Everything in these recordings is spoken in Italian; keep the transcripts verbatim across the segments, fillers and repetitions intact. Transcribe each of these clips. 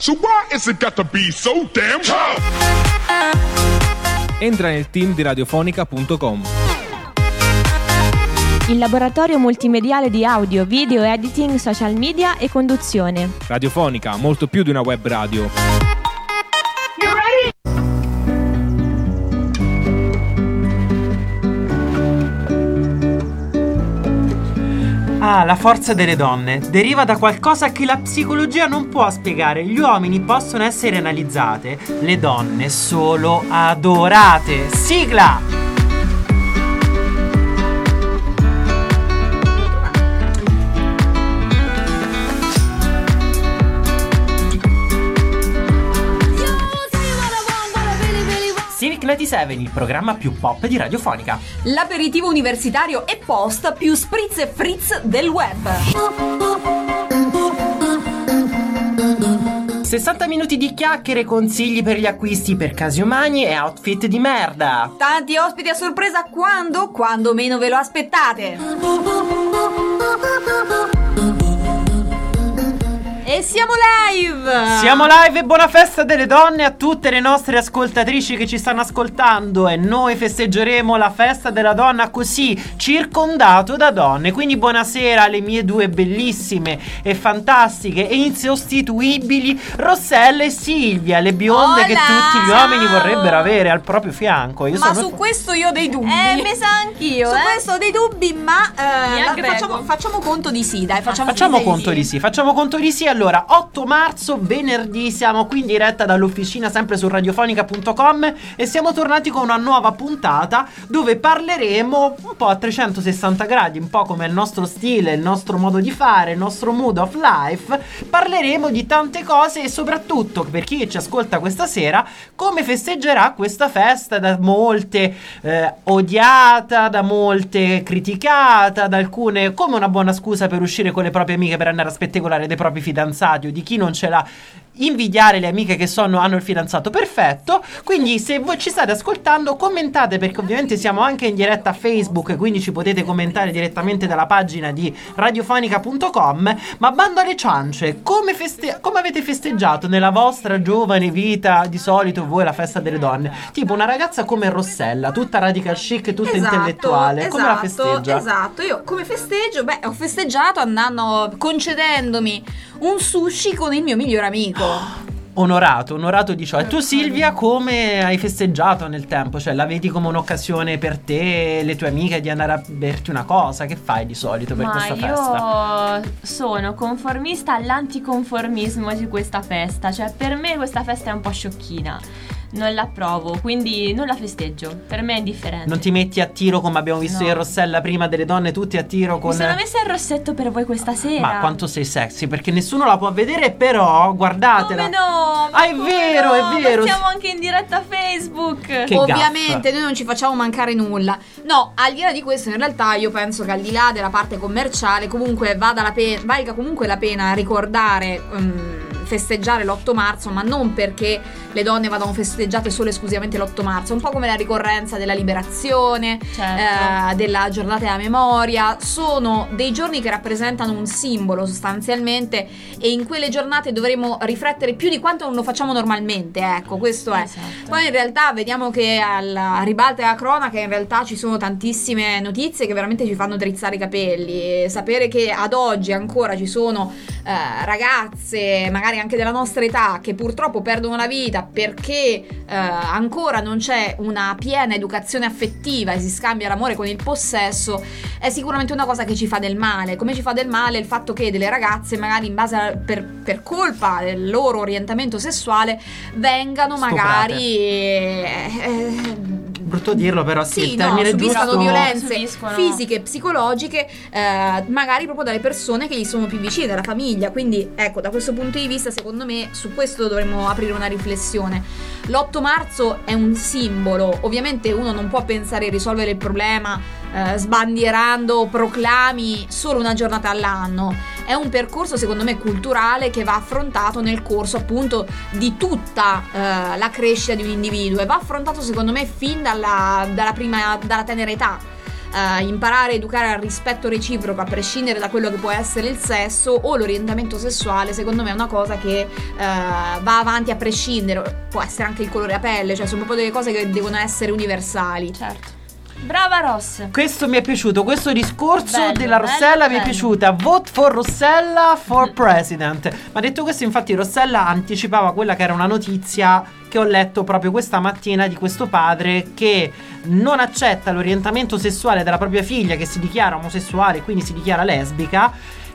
So why is it got to be so damn tough? Entra nel team di radiofonica punto com. Il laboratorio multimediale di audio, video, editing, social media e conduzione. Radiofonica, molto più di una web radio. Ah, la forza delle donne deriva da qualcosa che la psicologia non può spiegare. Gli uomini possono essere analizzate, le donne solo adorate. Sigla! Civic novantasette, il programma più pop di Radiofonica. L'aperitivo universitario e post più spritz e fritz del web. sessanta minuti di chiacchiere, consigli per gli acquisti per casi umani e outfit di merda. Tanti ospiti a sorpresa quando? Quando meno ve lo aspettate. E siamo live! Siamo live e buona festa delle donne a tutte le nostre ascoltatrici che ci stanno ascoltando. E noi festeggeremo la festa della donna così, circondato da donne. Quindi buonasera alle mie due bellissime e fantastiche e insostituibili Rossella e Silvia, le bionde Hola! Che tutti gli uomini vorrebbero avere al proprio fianco. Io ma sono... su questo io ho dei dubbi. Eh, mi sa anch'io, Su eh. questo ho dei dubbi, ma eh, Mi la- aggrego. facciamo, facciamo conto di sì, dai, facciamo, Facciamo finta conto di sì, facciamo conto di sì. Allora, otto marzo, venerdì, siamo qui in diretta dall'officina sempre su radiofonica punto com e siamo tornati con una nuova puntata dove parleremo un po' a trecentosessanta gradi, un po' come il nostro stile, il nostro modo di fare, il nostro mood of life. Parleremo di tante cose e soprattutto, per chi ci ascolta questa sera, come festeggerà questa festa da molte eh, odiata, da molte criticata, da alcune come una buona scusa per uscire con le proprie amiche per andare a spettacolare dei propri fidanzati o di chi non ce l'ha, invidiare le amiche che sono, hanno il fidanzato perfetto. Quindi se voi ci state ascoltando, commentate, perché ovviamente siamo anche in diretta a Facebook, quindi ci potete commentare direttamente dalla pagina di radiofonica punto com. Ma bando alle ciance, come, feste- come avete festeggiato nella vostra giovane vita di solito voi la festa delle donne? Tipo una ragazza come Rossella, tutta radical chic, tutta Esatto, intellettuale, esatto, come la festeggia? Esatto, io come festeggio? Beh, ho festeggiato andando, concedendomi un sushi con il mio migliore amico. Onorato, onorato di ciò. E tu Silvia come hai festeggiato nel tempo? Cioè la vedi come un'occasione per te, le tue amiche, di andare a berti una cosa? Che fai di solito per Ma questa festa? io sono conformista all'anticonformismo di questa festa. Cioè per me questa festa è un po' sciocchina, non la approvo, quindi non la festeggio. Per me è indifferente. Non ti metti a tiro come abbiamo visto No. io e Rossella prima, delle donne tutti a tiro con... Mi sono messa il rossetto per voi questa sera. Ma quanto sei sexy, perché nessuno la può vedere, però guardatela. Come no? Ma Ah, è come vero, no? è vero. Ma siamo anche in diretta a Facebook. Che Ovviamente gaffa. noi non ci facciamo mancare nulla. No, al di là di questo, in realtà io penso che al di là della parte commerciale comunque vada la pe- valga comunque la pena ricordare, um, festeggiare l'otto marzo, ma non perché le donne vadano festeggiate solo e esclusivamente l'otto marzo, un po' come la ricorrenza della liberazione, Certo. eh, della giornata della memoria. Sono dei giorni che rappresentano un simbolo sostanzialmente, e in quelle giornate dovremo riflettere più di quanto non lo facciamo normalmente, ecco, questo è. Esatto. Poi in realtà vediamo che alla ribalta della cronaca in realtà ci sono tantissime notizie che veramente ci fanno drizzare i capelli. E sapere che ad oggi ancora ci sono eh, ragazze magari anche della nostra età che purtroppo perdono la vita perché eh, ancora non c'è una piena educazione affettiva e si scambia l'amore con il possesso, è sicuramente una cosa che ci fa del male. Come ci fa del male il fatto che delle ragazze magari in base a, per, per colpa del loro orientamento sessuale vengano Stuprate. magari eh, eh, Brutto dirlo, però sì, sì, il no, termine subiscono giusto. violenze Subiscono. fisiche e psicologiche, eh, magari proprio dalle persone che gli sono più vicine, dalla famiglia. Quindi ecco, da questo punto di vista secondo me su questo dovremmo aprire una riflessione. L'otto marzo è un simbolo, ovviamente uno non può pensare di risolvere il problema eh, sbandierando proclami solo una giornata all'anno. È un percorso secondo me culturale che va affrontato nel corso appunto di tutta eh, la crescita di un individuo, e va affrontato secondo me fin dalla, dalla prima, dalla tenera età. uh, imparare a educare al rispetto reciproco a prescindere da quello che può essere il sesso o l'orientamento sessuale, secondo me è una cosa che uh, va avanti a prescindere. Può essere anche il colore a pelle, cioè sono proprio delle cose che devono essere universali. Certo. Brava Ross. Questo mi è piaciuto, questo discorso Bello, della bello, Rossella mi è bello. piaciuta. Vote for Rossella for president. Ma detto questo, infatti Rossella anticipava quella che era una notizia che ho letto proprio questa mattina di questo padre che non accetta l'orientamento sessuale della propria figlia, che si dichiara omosessuale, quindi si dichiara lesbica,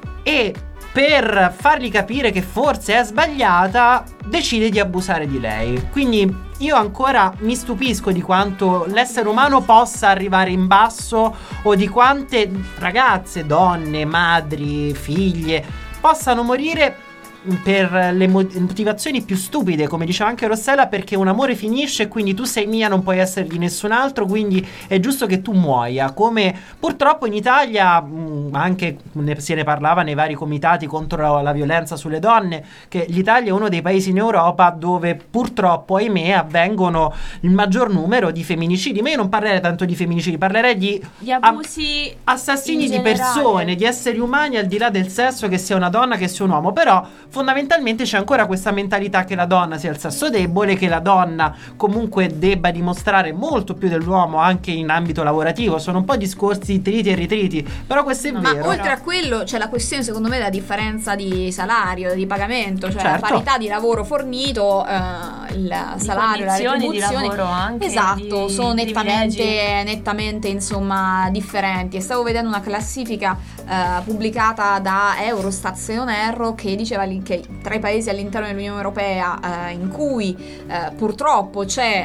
e per fargli capire che forse è sbagliata decide di abusare di lei. Quindi io ancora mi stupisco di quanto l'essere umano possa arrivare in basso, o di quante ragazze, donne, madri, figlie possano morire per le motivazioni più stupide, come diceva anche Rossella, perché un amore finisce e quindi tu sei mia, non puoi essere di nessun altro, quindi è giusto che tu muoia. Come purtroppo in Italia mh, anche ne, se ne parlava nei vari comitati contro la violenza sulle donne, che l'Italia è uno dei paesi in Europa dove purtroppo, ahimè, avvengono il maggior numero di femminicidi. Ma io non parlerei tanto di femminicidi, parlerei di, Gli abusi a- assassini in di generale. persone, di esseri umani, al di là del sesso, che sia una donna, che sia un uomo. Però fondamentalmente c'è ancora questa mentalità che la donna sia il sesso debole, che la donna comunque debba dimostrare molto più dell'uomo anche in ambito lavorativo. Sono un po' discorsi triti e ritriti, però questo è Ma vero. oltre a quello c'è la questione, secondo me, della differenza di salario, di pagamento, cioè Certo. la parità di lavoro fornito, eh, il salario, la condizioni di retribuzione. lavoro anche, esatto, di sono nettamente, privilegi. nettamente insomma differenti. E stavo vedendo una classifica eh, pubblicata da Eurostat, se non erro, che diceva lì che tra i paesi all'interno dell'Unione Europea eh, in cui eh, purtroppo c'è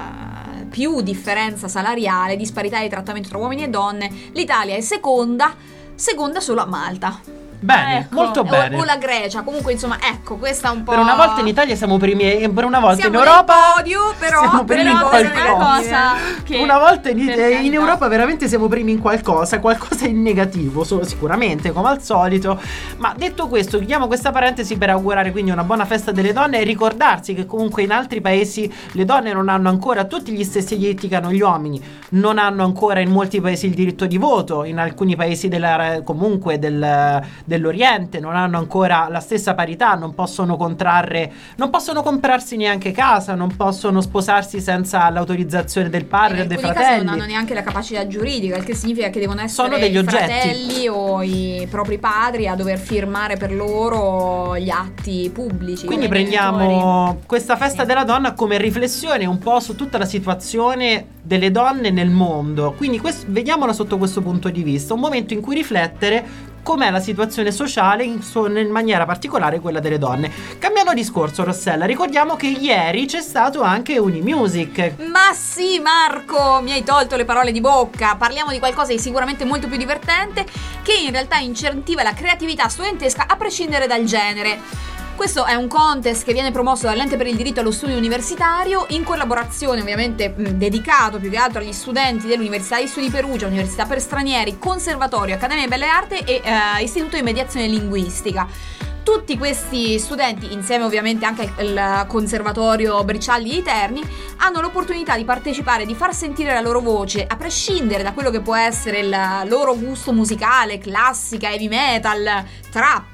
eh, più differenza salariale, disparità di trattamento tra uomini e donne, l'Italia è seconda, seconda solo a Malta. Bene, Ecco. molto O, bene. o la Grecia, comunque insomma, ecco, questa è un po'. Per una volta in Italia siamo primi, e per una volta Siamo in Europa nel podio, però siamo primi in Però questa è una qualcosa. cosa che Una volta in, per in carità. Europa veramente siamo primi in qualcosa, qualcosa in negativo, so- sicuramente, come al solito. Ma detto questo, chiudiamo questa parentesi per augurare quindi una buona festa delle donne e ricordarsi che comunque in altri paesi le donne non hanno ancora tutti gli stessi diritti che hanno gli uomini, non hanno ancora in molti paesi il diritto di voto, in alcuni paesi della, comunque del, dell'Oriente non hanno ancora la stessa parità, non possono contrarre, non possono comprarsi neanche casa, non possono sposarsi senza l'autorizzazione del padre in o dei alcuni casi fratelli. non hanno neanche la capacità giuridica, il che significa che devono essere Sono degli i oggetti. fratelli o i propri padri a dover firmare per loro gli atti pubblici. Quindi come prendiamo questa festa Sì. della donna come riflessione un po' su tutta la situazione delle donne nel mondo. Quindi questo, vediamola sotto questo punto di vista, un momento in cui riflettere com'è la situazione sociale in, so- in maniera particolare quella delle donne. Cambiando discorso, Rossella, ricordiamo che ieri c'è stato anche Unimusic. Ma sì, Marco, mi hai tolto le parole di bocca. Parliamo di qualcosa di sicuramente molto più divertente, che in realtà incentiva la creatività studentesca a prescindere dal genere. Questo è un contest che viene promosso dall'Ente per il diritto allo studio universitario, in collaborazione ovviamente mh, dedicato più che altro agli studenti dell'Università di Studi Perugia, Università per Stranieri, Conservatorio, Accademia Belle Arti e eh, Istituto di Mediazione Linguistica. Tutti questi studenti, insieme ovviamente anche al Conservatorio Bricialdi di Terni, hanno l'opportunità di partecipare, di far sentire la loro voce, a prescindere da quello che può essere il loro gusto musicale, classica, heavy metal, trap.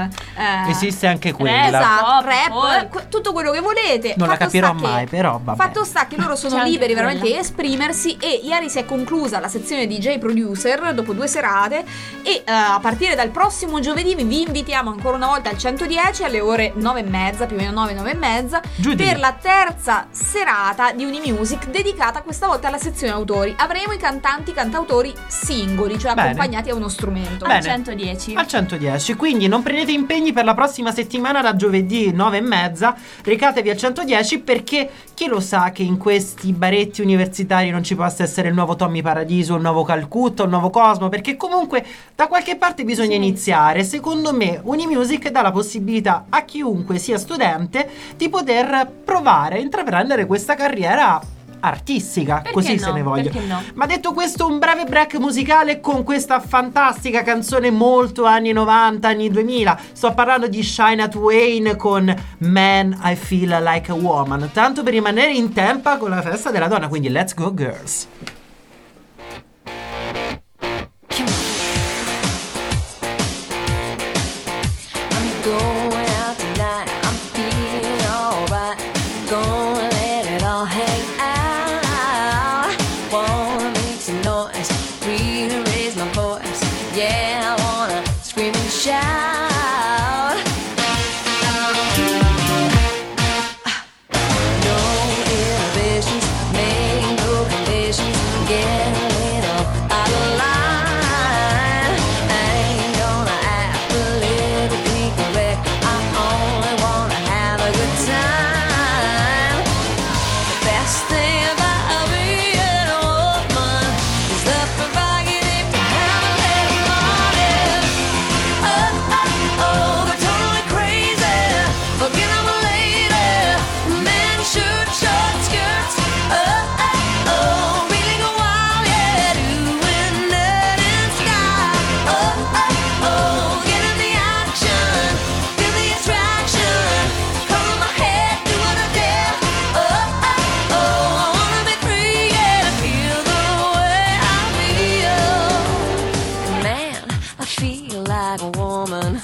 eh, Esiste anche rap, quella. Esatto, pop, rap, folk. que- tutto quello che volete. Non la Fatto capirò sta che- mai, però vabbè. Fatto sta che loro sono C'è anche liberi quella. veramente di esprimersi, e ieri si è conclusa la sezione D J Producer dopo due serate, e eh, a partire dal prossimo giovedì vi invitiamo ancora una volta al centodieci alle ore nove e mezza, più o meno nove, nove e mezza, Giù di per lì. la terza serata di Unimusic, dedicata questa volta alla sezione autori. Avremo i cantanti, cantautori singoli, cioè Bene. accompagnati a uno strumento. Bene. Al centodieci. Al centodieci, quindi non prendete impegni per la prossima settimana da giovedì nove e mezza, recatevi al centodieci, perché chi lo sa che in questi baretti universitari non ci possa essere il nuovo Tommy Paradiso, il nuovo Calcutta, il nuovo Cosmo, perché comunque da qualche parte bisogna Sì. iniziare. Secondo me Unimusic dà la possibilità a chiunque sia studente di poter provare a intraprendere questa carriera artistica, Perché così no? se ne voglia. Perché no? Ma detto questo, un breve break musicale con questa fantastica canzone molto anni novanta, anni duemila. Sto parlando di Shania Twain con Man I Feel Like a Woman, tanto per rimanere in tempo con la festa della donna, quindi let's go girls. gonna let it all hang out. Wanna make some noise, really raise my voice. Yeah, I wanna scream and shout. No inhibitions, make no conditions. Get a little out of line. I ain't gonna act politically correct. I only wanna have a good time. The best thing about being a woman is the prerogative to have a little money. Oh, oh, oh, they're totally crazy. Forget I'm a lady. Men shirt, short skirts. Oh, oh, oh, really go wild, yeah, doing that in sky. Oh, oh, oh, get in the action, feel the attraction. Color my head, do what I dare. Oh, oh, oh, I wanna be free, yeah, feel the way I feel. Man, I feel like a woman.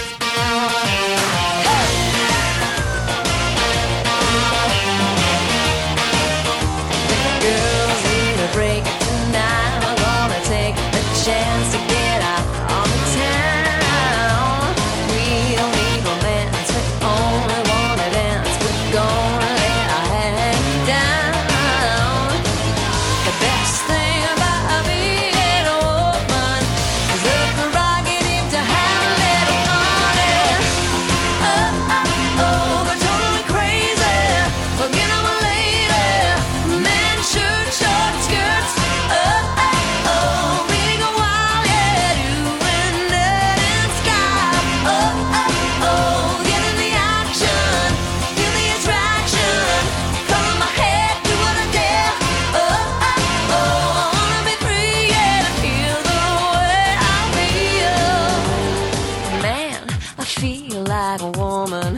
Girls need a break tonight. I'm gonna take the chance to get out on the town. We don't need romance, we only wanna dance. We're gonna let our hang down. The best thing about being a woman is the prerogative to have a little money. Oh, oh, oh, they're totally crazy. Forget I'm a lady. Men shirt, short skirts. Oh, oh, oh, really go wild, yeah, doing that in sky. Oh, oh, oh, get in the action, feel the attraction. Color my head, do what I dare. Oh, oh, oh, I wanna be free, yeah, feel the way I feel. Man, I feel like a woman.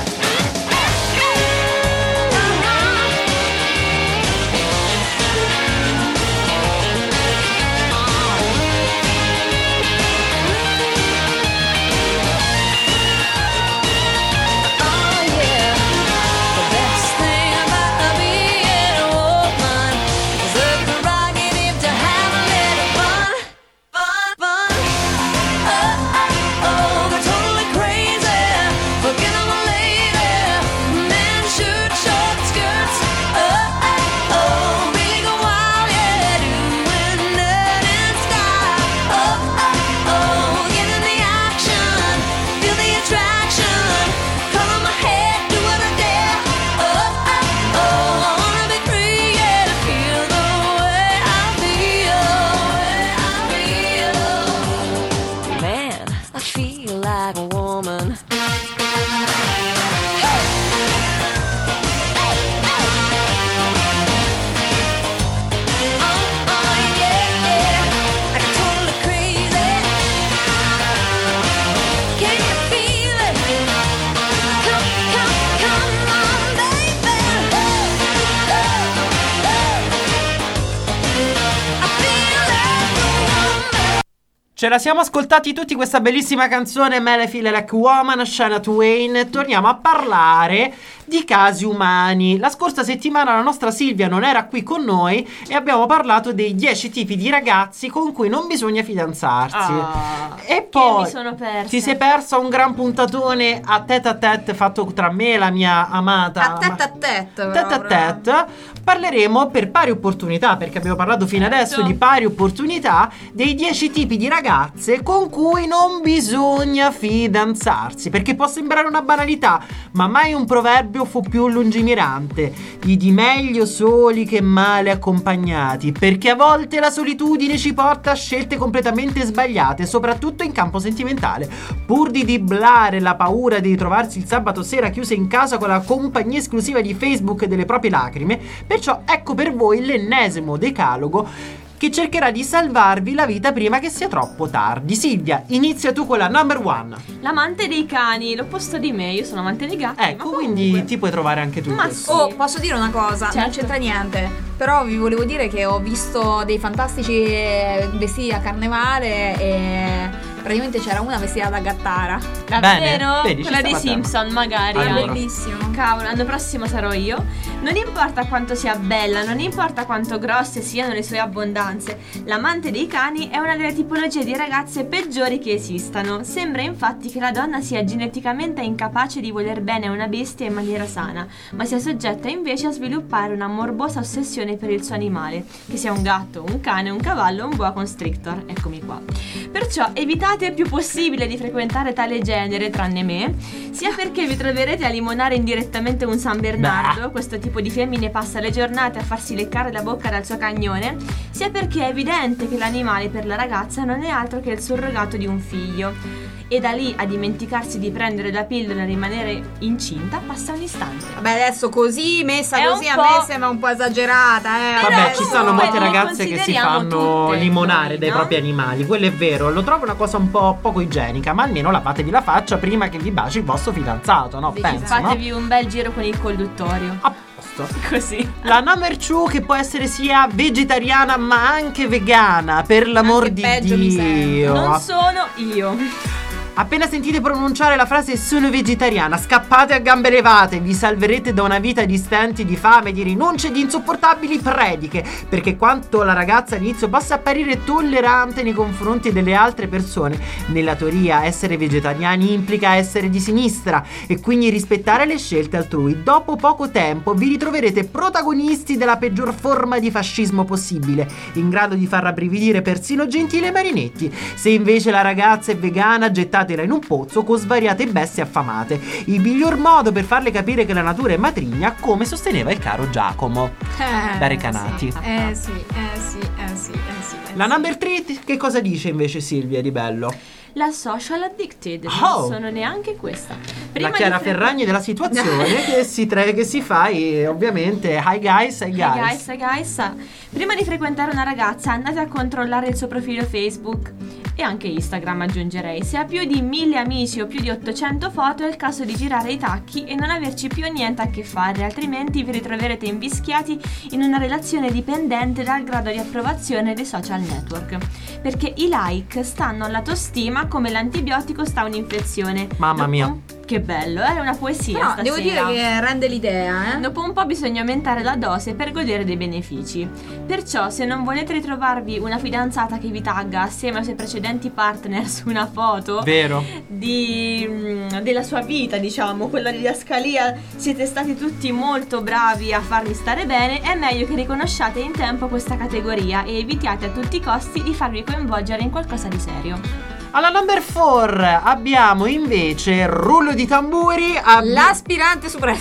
Oh yeah, the best thing about being a woman is the prerogative to have a little fun, fun, fun. Oh, oh, oh, they're totally crazy. Forget I'm a lady. Men shirt, short skirts. Oh, oh, oh, really go wild, yeah, doing that in sky. Oh, oh, oh, get in the action, feel the attraction. Color my head, do what I dare. Oh, oh, oh, I wanna be free, yeah, to feel the way I feel, way I feel. Man, I feel like a woman. Oh, oh, yeah, yeah, I'm totally crazy. Can you feel it? Come, come, come on, baby. I feel like a woman. Ce la siamo ascoltati tutti questa bellissima canzone Mele Feel Like Woman, Shania Twain. Torniamo a parlare di casi umani. La scorsa settimana la nostra Silvia non era qui con noi e abbiamo parlato dei dieci tipi di ragazzi con cui non bisogna fidanzarsi. Ah, e che poi mi sono persa. ti sei persa un gran puntatone a tête a tête fatto tra me e la mia amata A tête a tête, tête a tête. Parleremo per pari opportunità, perché abbiamo parlato fino adesso di pari opportunità, dei dieci tipi di ragazze con cui non bisogna fidanzarsi, perché può sembrare una banalità, ma mai un proverbio fu più lungimirante: gli di meglio soli che male accompagnati, perché a volte la solitudine ci porta a scelte completamente sbagliate, soprattutto in campo sentimentale. Pur di diblare la paura di ritrovarsi il sabato sera chiuse in casa con la compagnia esclusiva di Facebook delle proprie lacrime, perciò ecco per voi l'ennesimo decalogo che cercherà di salvarvi la vita prima che sia troppo tardi. Silvia, inizia tu con la number one. L'amante dei cani, l'opposto di me, io sono amante dei gatti. Ecco, ma quindi comunque. ti puoi trovare anche tu in Ma questo. sì. Oh, posso dire una cosa? Certo. Non c'entra niente. Però vi volevo dire che ho visto dei fantastici eh, vestiti a carnevale e praticamente c'era una vestita da gattara. Davvero? Vedi, ci Quella dei stava tempo. Simpson magari. Allora. eh. Bellissimo. Cavolo, l'anno prossimo sarò io. Non importa quanto sia bella, non importa quanto grosse siano le sue abbondanze, l'amante dei cani è una delle tipologie di ragazze peggiori che esistano. Sembra infatti che la donna sia geneticamente incapace di voler bene a una bestia in maniera sana, ma sia soggetta invece a sviluppare una morbosa ossessione per il suo animale, che sia un gatto, un cane, un cavallo o un boa constrictor. Eccomi qua. Perciò evitate il più possibile di frequentare tale genere, tranne me, sia perché vi troverete a limonare indirettamente un San Bernardo, questo tipo di femmine passa le giornate a farsi leccare la bocca dal suo cagnone, sia perché è evidente che l'animale per la ragazza non è altro che il surrogato di un figlio. E da lì a dimenticarsi di prendere la pillola e rimanere incinta passa un istante. Vabbè, adesso così, messa È così, un a po'- me sembra un po' esagerata, eh. Però Vabbè, ci stanno comunque molte le ragazze che si consideriamo fanno tutte limonare noi, dai no? propri animali. Quello è vero, lo trovo una cosa un po' poco igienica, ma almeno lavatevi la faccia prima che vi baci il vostro fidanzato, no? Sì, Penso, no? Fatevi un bel giro con il colluttorio. A posto. Così. La number two, che può essere sia vegetariana ma anche vegana, per l'amor Anche di peggio mi Dio. Non sono io. Appena sentite pronunciare la frase sono vegetariana, scappate a gambe levate, vi salverete da una vita di stenti, di fame, di rinunce e di insopportabili prediche, perché quanto la ragazza all'inizio possa apparire tollerante nei confronti delle altre persone, nella teoria essere vegetariani implica essere di sinistra e quindi rispettare le scelte altrui. Dopo poco tempo vi ritroverete protagonisti della peggior forma di fascismo possibile, in grado di far rabbrividire persino Gentile e Marinetti. Se invece la ragazza è vegana, gettatela in un pozzo con svariate bestie affamate. Il miglior modo per farle capire che la natura è matrigna, come sosteneva il caro Giacomo. Eh, Da Recanati. sì. Eh sì, eh sì, eh sì, eh sì. eh La sì. number three, che cosa dice invece Silvia di bello? La social addicted. Oh. Non sono neanche questa. La Chiara di fre- Ferragni della situazione che si, tre, che si fa e ovviamente hi guys, hi Hey guys. guys, hey guys. Prima di frequentare una ragazza andate a controllare il suo profilo Facebook e anche Instagram, aggiungerei. Se ha più di mille amici o più di ottocento foto è il caso di girare i tacchi e non averci più niente a che fare, altrimenti vi ritroverete invischiati in una relazione dipendente dal grado di approvazione dei social network, perché i like stanno all'autostima come l'antibiotico sta a un'infezione. Mamma mia. Dopo- Che bello, è una poesia Però stasera. devo dire che rende l'idea, eh. Dopo un po' bisogna aumentare la dose per godere dei benefici. Perciò, se non volete ritrovarvi una fidanzata che vi tagga assieme ai suoi precedenti partner su una foto Vero. di, mm, della sua vita, diciamo, quella di Ascalia, siete stati tutti molto bravi a farvi stare bene, è meglio che riconosciate in tempo questa categoria e evitiate a tutti i costi di farvi coinvolgere in qualcosa di serio. Alla number four abbiamo invece rullo di tamburi. abbi- L'aspirante supremo.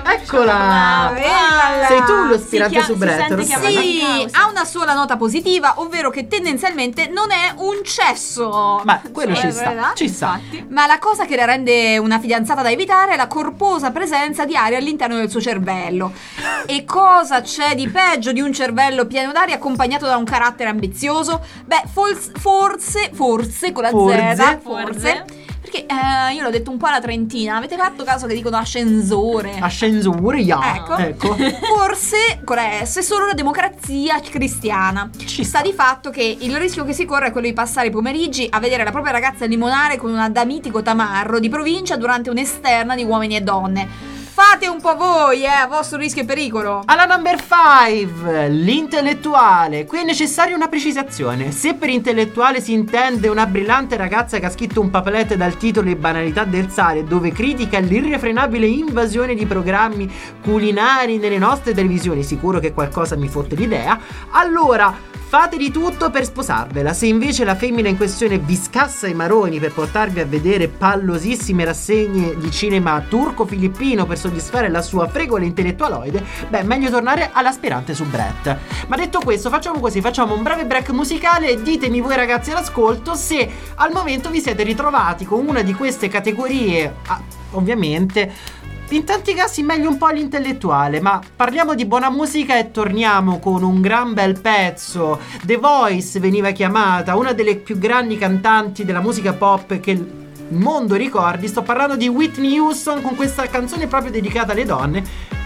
Eccola! Bella! Sei tu l'aspirante Si chia- subretto, si sente Rossana. chiamata. Sì, causa. ha una sola nota positiva, ovvero che tendenzialmente non è un cesso. Ma quello Sì, ci è sta, verità. ci sta. Infatti. Ma la cosa che la rende una fidanzata da evitare è la corposa presenza di aria all'interno del suo cervello. E cosa c'è di peggio di un cervello pieno d'aria accompagnato da un carattere ambizioso? Beh, forse, forse, forse con la Forse. Z, Forse. forse. Perché eh, io l'ho detto un po' alla trentina, avete fatto caso che dicono ascensore? Ascensore, yeah. Ecco. ecco. Forse con la S solo la democrazia cristiana. Ci Sta di fatto che il rischio che si corre è quello di passare i pomeriggi a vedere la propria ragazza limonare con un adamitico tamarro di provincia durante un'esterna di uomini e donne. Fate un po' voi, eh, a vostro rischio e pericolo. Alla number five, l'intellettuale. Qui è necessaria una precisazione. Se per intellettuale si intende una brillante ragazza che ha scritto un papeletto dal titolo Le banalità del sale, dove critica l'irrefrenabile invasione di programmi culinari nelle nostre televisioni, sicuro che qualcosa mi fotte l'idea, allora fate di tutto per sposarvela. Se invece la femmina in questione vi scassa i maroni per portarvi a vedere pallosissime rassegne di cinema turco-filippino per soddisfare la sua fregola intellettualoide, beh, meglio tornare all'aspirante soubrette. Ma detto questo, facciamo così, facciamo un breve break musicale e ditemi voi ragazzi all'ascolto se al momento vi siete ritrovati con una di queste categorie, ah, ovviamente. In tanti casi meglio un po' l'intellettuale, ma parliamo di buona musica e torniamo con un gran bel pezzo. The Voice veniva chiamata una delle più grandi cantanti della musica pop che il mondo ricordi. Sto parlando di Whitney Houston con questa canzone proprio dedicata alle donne.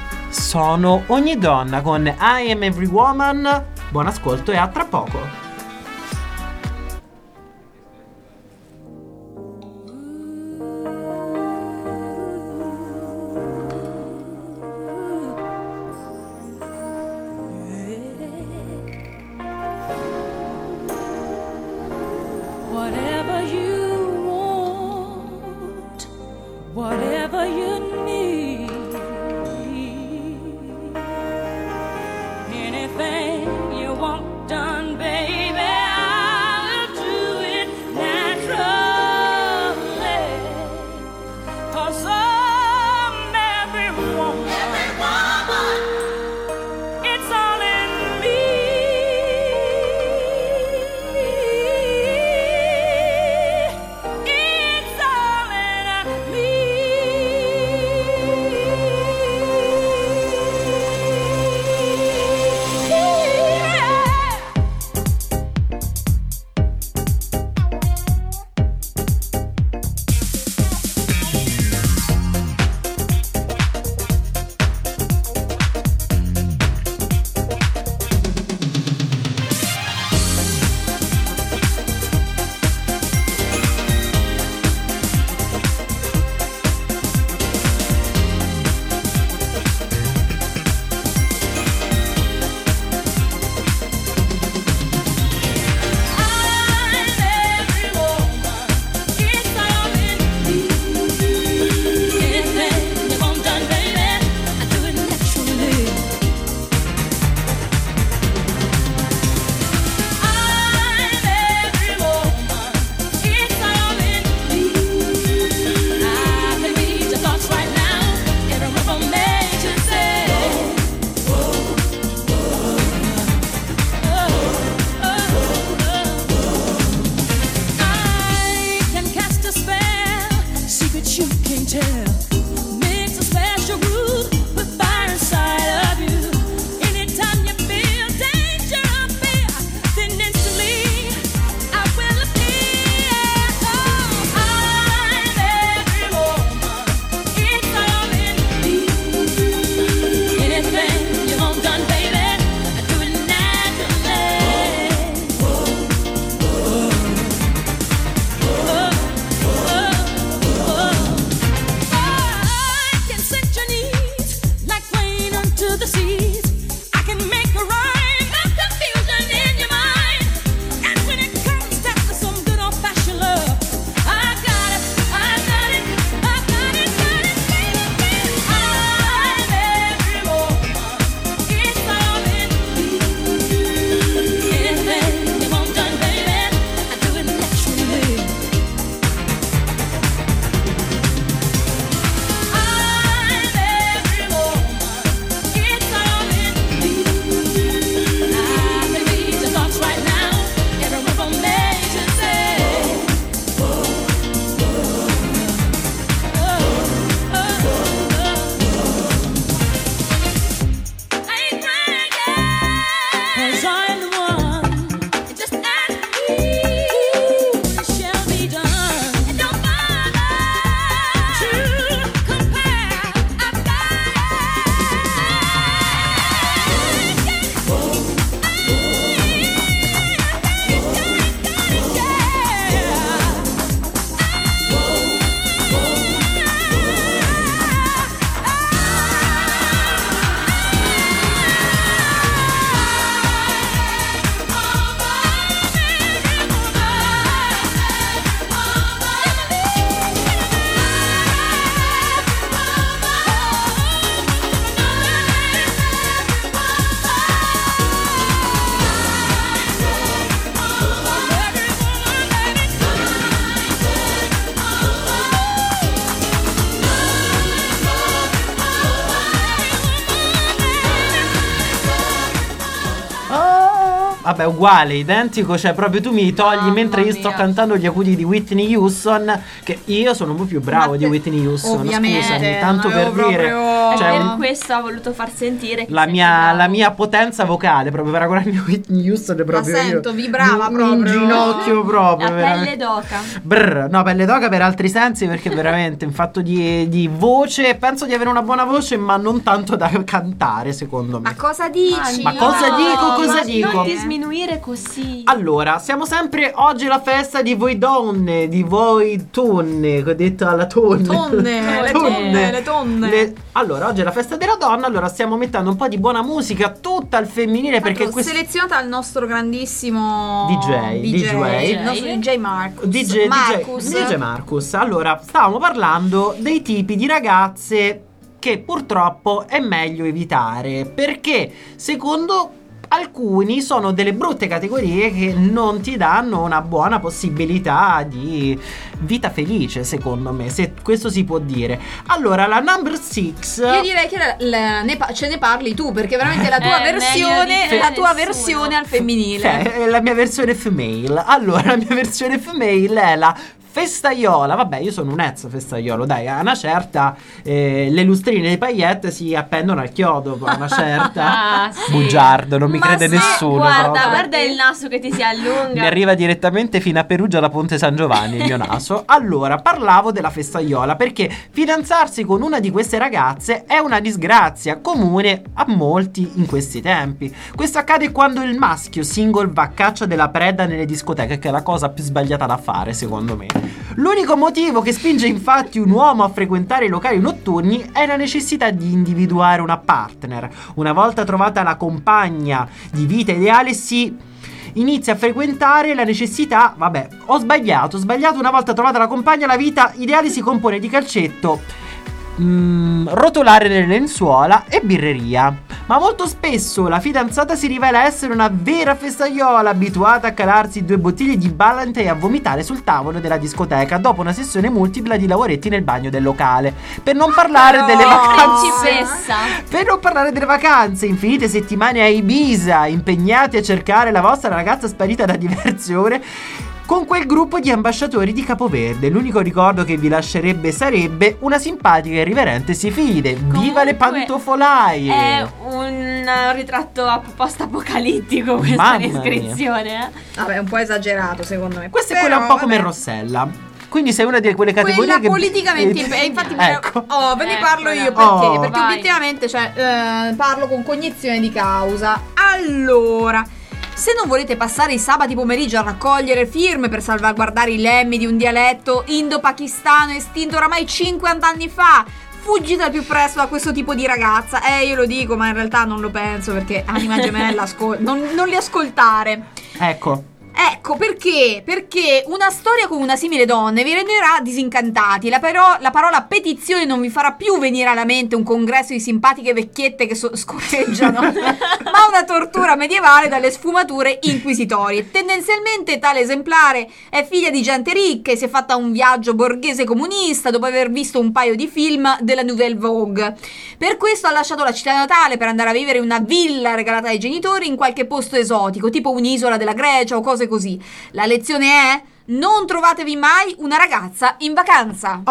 Sono ogni donna con I Am Every Woman. Buon ascolto e a tra poco. Vabbè, uguale, identico, cioè proprio tu mi togli Mamma mentre io sto mia. cantando gli acuti di Whitney Houston, che io sono un po' più bravo Ma di te- Whitney Houston, ovviamente, scusami, tanto ma per avevo dire. proprio- E Cioè, per un- questo ho voluto far sentire che la sei mia, bravo. la mia potenza vocale, proprio paragonarmi a Whitney Houston è proprio io. sento, vibrava in, proprio. in ginocchio proprio. La veramente. pelle d'oca. Brr, no, pelle d'oca per altri sensi, perché veramente in fatto di, di voce penso di avere una buona voce, ma non tanto da cantare, secondo me. Ma cosa dici? Ma cosa dico, cosa ma dico? Non ti sminuire così. Allora, siamo sempre oggi alla festa di voi donne, di voi tonne, che ho detto alla tonne. Tonne, le tonne, le tonne. Le- Allora, oggi è la festa della donna, allora stiamo mettendo un po' di buona musica, tutta al femminile, perché Perché questo selezionata al nostro grandissimo D J, D J, D J. il nostro D J Marcus. D J, Marcus. D J, D J Marcus. Allora, stavamo parlando dei tipi di ragazze che purtroppo è meglio evitare, perché secondo alcuni sono delle brutte categorie che non ti danno una buona possibilità di vita felice, secondo me, se questo si può dire. Allora, la number six. Io direi che la- la- ne pa- ce ne parli tu, perché veramente la tua Eh, versione meglio di la tua nessuno. versione al femminile. Cioè, è la mia versione female. Allora, la mia versione female è la festaiola. Vabbè, io sono un ex festaiolo, dai, a una certa eh, le lustrine dei paillette si appendono al chiodo, a una certa. Ah, sì. Bugiardo, non mi Ma crede se- nessuno. Guarda, proprio. guarda il naso che ti si allunga. Mi arriva direttamente fino a Perugia da Ponte San Giovanni il mio naso. Allora, parlavo della festaiola perché fidanzarsi con una di queste ragazze è una disgrazia comune a molti in questi tempi. Questo accade quando il maschio single va a caccia della preda nelle discoteche, che è la cosa più sbagliata da fare, secondo me. L'unico motivo che spinge infatti un uomo a frequentare i locali notturni è la necessità di individuare una partner. Una volta trovata la compagna di vita ideale, si inizia a frequentare la necessità. Vabbè, ho sbagliato, ho sbagliato. Una volta trovata la compagna, la vita ideale si compone di calcetto, mm, rotolare nelle lenzuola e birreria. Ma molto spesso la fidanzata si rivela essere una vera festaiola, abituata a calarsi due bottiglie di Ballante e a vomitare sul tavolo della discoteca dopo una sessione multipla di lavoretti nel bagno del locale. Per non parlare Però, delle vacanze. Principessa. Per non parlare delle vacanze, infinite settimane a Ibiza, impegnati a cercare la vostra ragazza sparita da diverse ore con quel gruppo di ambasciatori di Capoverde. L'unico ricordo che vi lascerebbe sarebbe una simpatica e irriverente Sifide. Viva le Comunque, pantofolaie! È un ritratto ap- post-apocalittico questa Mamma mia. descrizione. eh. Vabbè, un po' esagerato secondo me. Questa è Però, quella un po' come vabbè. Rossella. Quindi sei una di quelle categorie Quella che politicamente imp- e infatti me- ecco. oh, ve ne Eccola. parlo io perché? Oh. Perché Vai. obiettivamente cioè, eh, parlo con cognizione di causa. Allora, se non volete passare i sabati pomeriggio a raccogliere firme per salvaguardare i lemmi di un dialetto indo-pakistano estinto oramai cinquanta anni fa, fuggite al più presto da questo tipo di ragazza. Eh, io lo dico, ma in realtà non lo penso, perché anima gemella, ascol- non, non li ascoltare. Ecco. Ecco perché? Perché una storia con una simile donna vi renderà disincantati. La, però, la parola petizione non vi farà più venire alla mente un congresso di simpatiche vecchiette che so- scorreggiano, ma una tortura medievale dalle sfumature inquisitorie. Tendenzialmente tale esemplare è figlia di gente ricca e si è fatta un viaggio borghese comunista dopo aver visto un paio di film della Nouvelle Vogue. Per questo ha lasciato la città natale per andare a vivere in una villa regalata ai genitori in qualche posto esotico, tipo un'isola della Grecia o cose così. La lezione è: non trovatevi mai una ragazza in vacanza.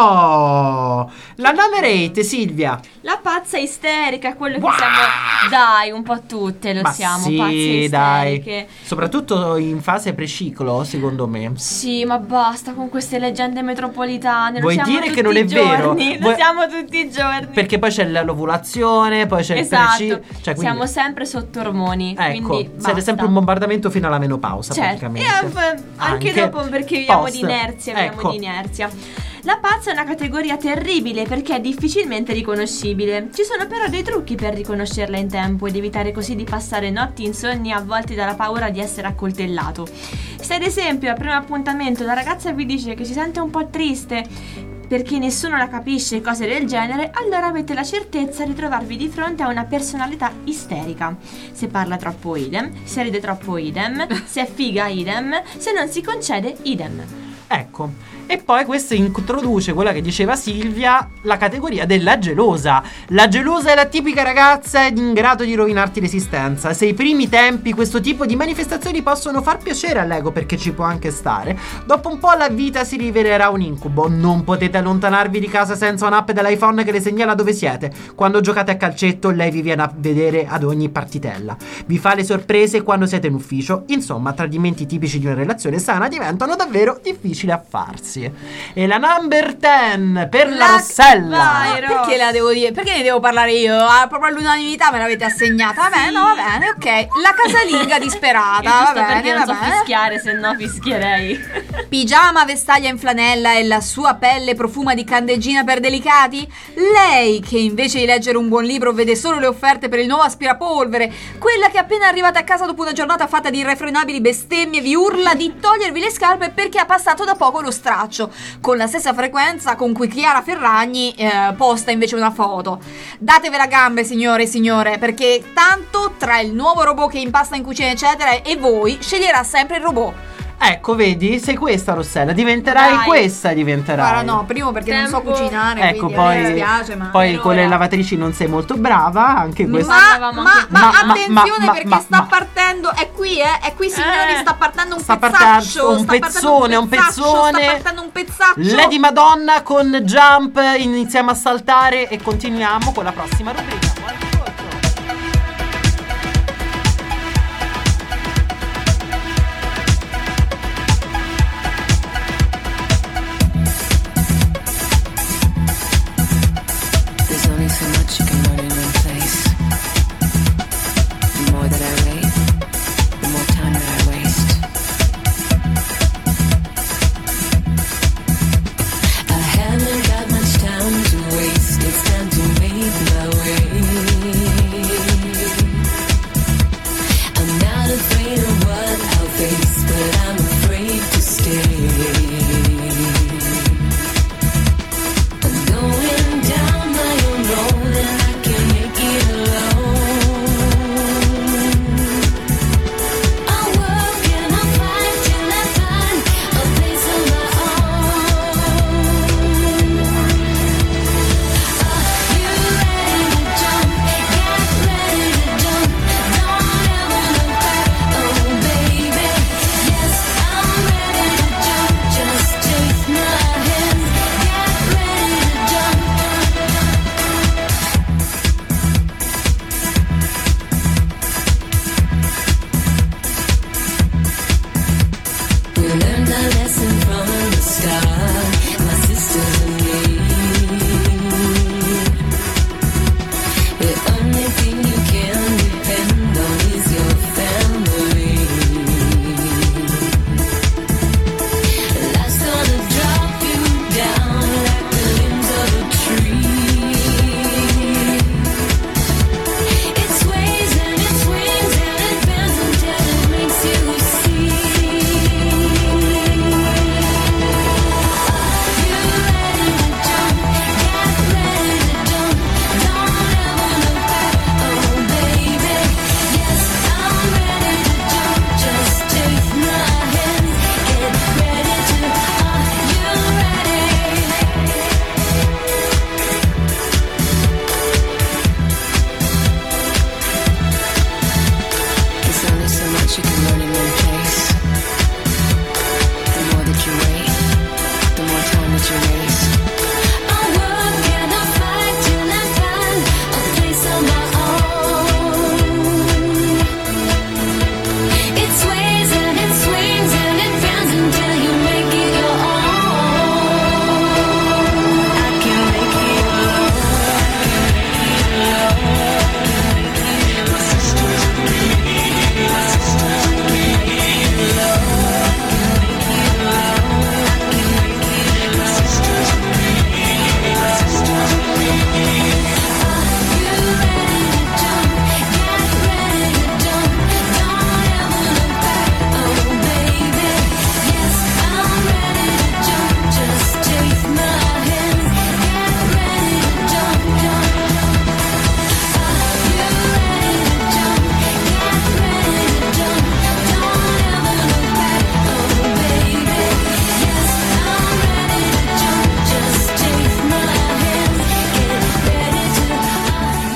Oh, la number eight, Silvia. La pazza isterica, quello che Wow! siamo. Dai, un po' tutte lo Ma siamo, sì, pazze dai. isteriche. Soprattutto in fase preciclo, secondo me. Sì, ma basta con queste leggende metropolitane. Vuoi lo siamo dire tutti che non i è vero? giorni, Lo Vuoi- siamo tutti i giorni. Perché poi c'è l'ovulazione, poi c'è Esatto, il preci- cioè, quindi- siamo sempre sotto ormoni. Ecco, quindi siete basta. sempre un bombardamento fino alla menopausa, Certo, e praticamente. anche, anche dopo perché viviamo post. di inerzia, viviamo Ecco. di inerzia. La pazza è una categoria terribile perché è difficilmente riconoscibile. Ci sono però dei trucchi per riconoscerla in tempo ed evitare così di passare notti insonni avvolti dalla paura di essere accoltellato. Se ad esempio al primo appuntamento la ragazza vi dice che si sente un po' triste perché nessuno la capisce, cose del genere, allora avete la certezza di trovarvi di fronte a una personalità isterica. Se parla troppo idem, se ride troppo idem, se è figa idem, se non si concede idem. Ecco, E poi questo introduce quella che diceva Silvia, la categoria della gelosa. La gelosa è la tipica ragazza in grado di rovinarti l'esistenza. Se ai primi tempi questo tipo di manifestazioni possono far piacere all'ego, perché ci può anche stare, dopo un po' la vita si rivelerà un incubo. Non potete allontanarvi di casa senza un'app dell'iPhone che le segnala dove siete. Quando giocate a calcetto lei vi viene a vedere ad ogni partitella. Vi fa le sorprese quando siete in ufficio. Insomma, tradimenti tipici di una relazione sana diventano davvero difficili a farsi. E la number ten per la, la Rossella. Vai, perché la devo dire? Perché ne devo parlare io? Ah, proprio all'unanimità me l'avete assegnata. Va bene, no, va bene, ok. La casalinga disperata. Va bene, perché non va so bene. fischiare, se no fischierei. Pigiama, vestaglia in flanella e la sua pelle profuma di candeggina per delicati? Lei che invece di leggere un buon libro vede solo le offerte per il nuovo aspirapolvere, quella che appena arrivata a casa dopo una giornata fatta di irrefrenabili bestemmie vi urla di togliervi le scarpe perché ha passato da poco lo straccio, con la stessa frequenza con cui Chiara Ferragni eh, posta invece una foto. Datevela gambe, signore e signore, perché tanto tra il nuovo robot che impasta in cucina eccetera e voi sceglierà sempre il robot. Ecco, vedi, sei questa Rossella, diventerai Dai. questa diventerai. Guarda, no, primo perché non so Tempo. cucinare, Ecco, quindi poi, mi dispiace, ma poi per con le ora. lavatrici non sei molto brava, anche questo. Ma, Parlavamo ma, anche- ma Ma- ma- attenzione ma- perché ma- sta ma- partendo, è qui eh, è qui signori, Eh. sta partendo un Sta pezzaccio, partendo un sta partendo pezzone, un pezzaccio, pezzone. sta partendo un pezzaccio. Lady Madonna con Jump, iniziamo a saltare e continuiamo con la prossima rubrica. Buon ascolto. There's only so much you can run in one place. The more that I wait, the more time that I waste. I haven't got much time to waste. It's time to make my way.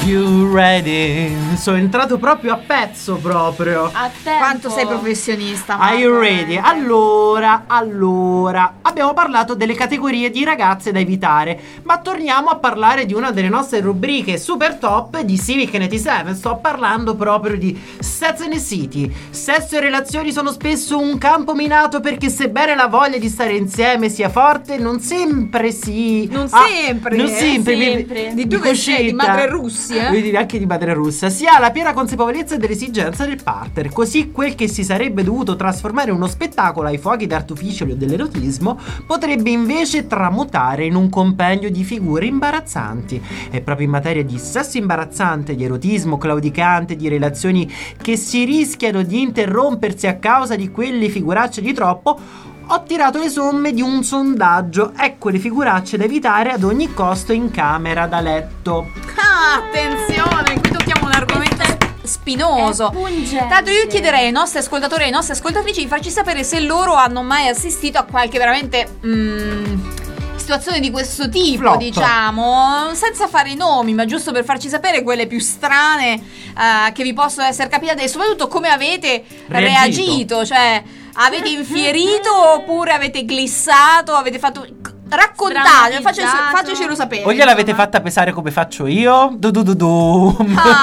you ready? Sono entrato proprio a pezzo proprio. A tempo. Quanto sei professionista, Are you Marco, ready? veramente. Allora, allora, abbiamo parlato delle categorie di ragazze da evitare, ma torniamo a parlare di una delle nostre rubriche super top di Civic novantasette. Sto parlando proprio di Sex and the City. Sesso e relazioni sono spesso un campo minato perché sebbene la voglia di stare insieme sia forte, non sempre si... Non Ah, sempre, non eh, sempre, mi- sempre. Di mi dove sei? Di coscetta. madre Russia? Devi dire anche di madre russa. Si ha la piena consapevolezza dell'esigenza del partner. Così quel che si sarebbe dovuto trasformare in uno spettacolo ai fuochi d'artificio dell'erotismo potrebbe invece tramutare in un compendio di figure imbarazzanti. E proprio in materia di sesso imbarazzante, di erotismo claudicante, di relazioni che si rischiano di interrompersi a causa di quelle figuracce di troppo, ho tirato le somme di un sondaggio. Ecco le figuracce da evitare ad ogni costo in camera da letto. Ah, attenzione, qui tocchiamo un argomento spinoso. È pungente. Tanto io chiederei ai nostri ascoltatori e ai nostri ascoltatrici di farci sapere se loro hanno mai assistito a qualche veramente mm, situazione di questo tipo, Flop. diciamo, senza fare nomi, ma giusto per farci sapere quelle più strane eh, che vi possono essere capitate e soprattutto come avete Reagito. reagito, cioè avete infierito oppure avete glissato, avete fatto... Raccontate, facci- Drammatizzato. fatecelo sapere. O gliel'avete fatta pesare come faccio io? Du du du du.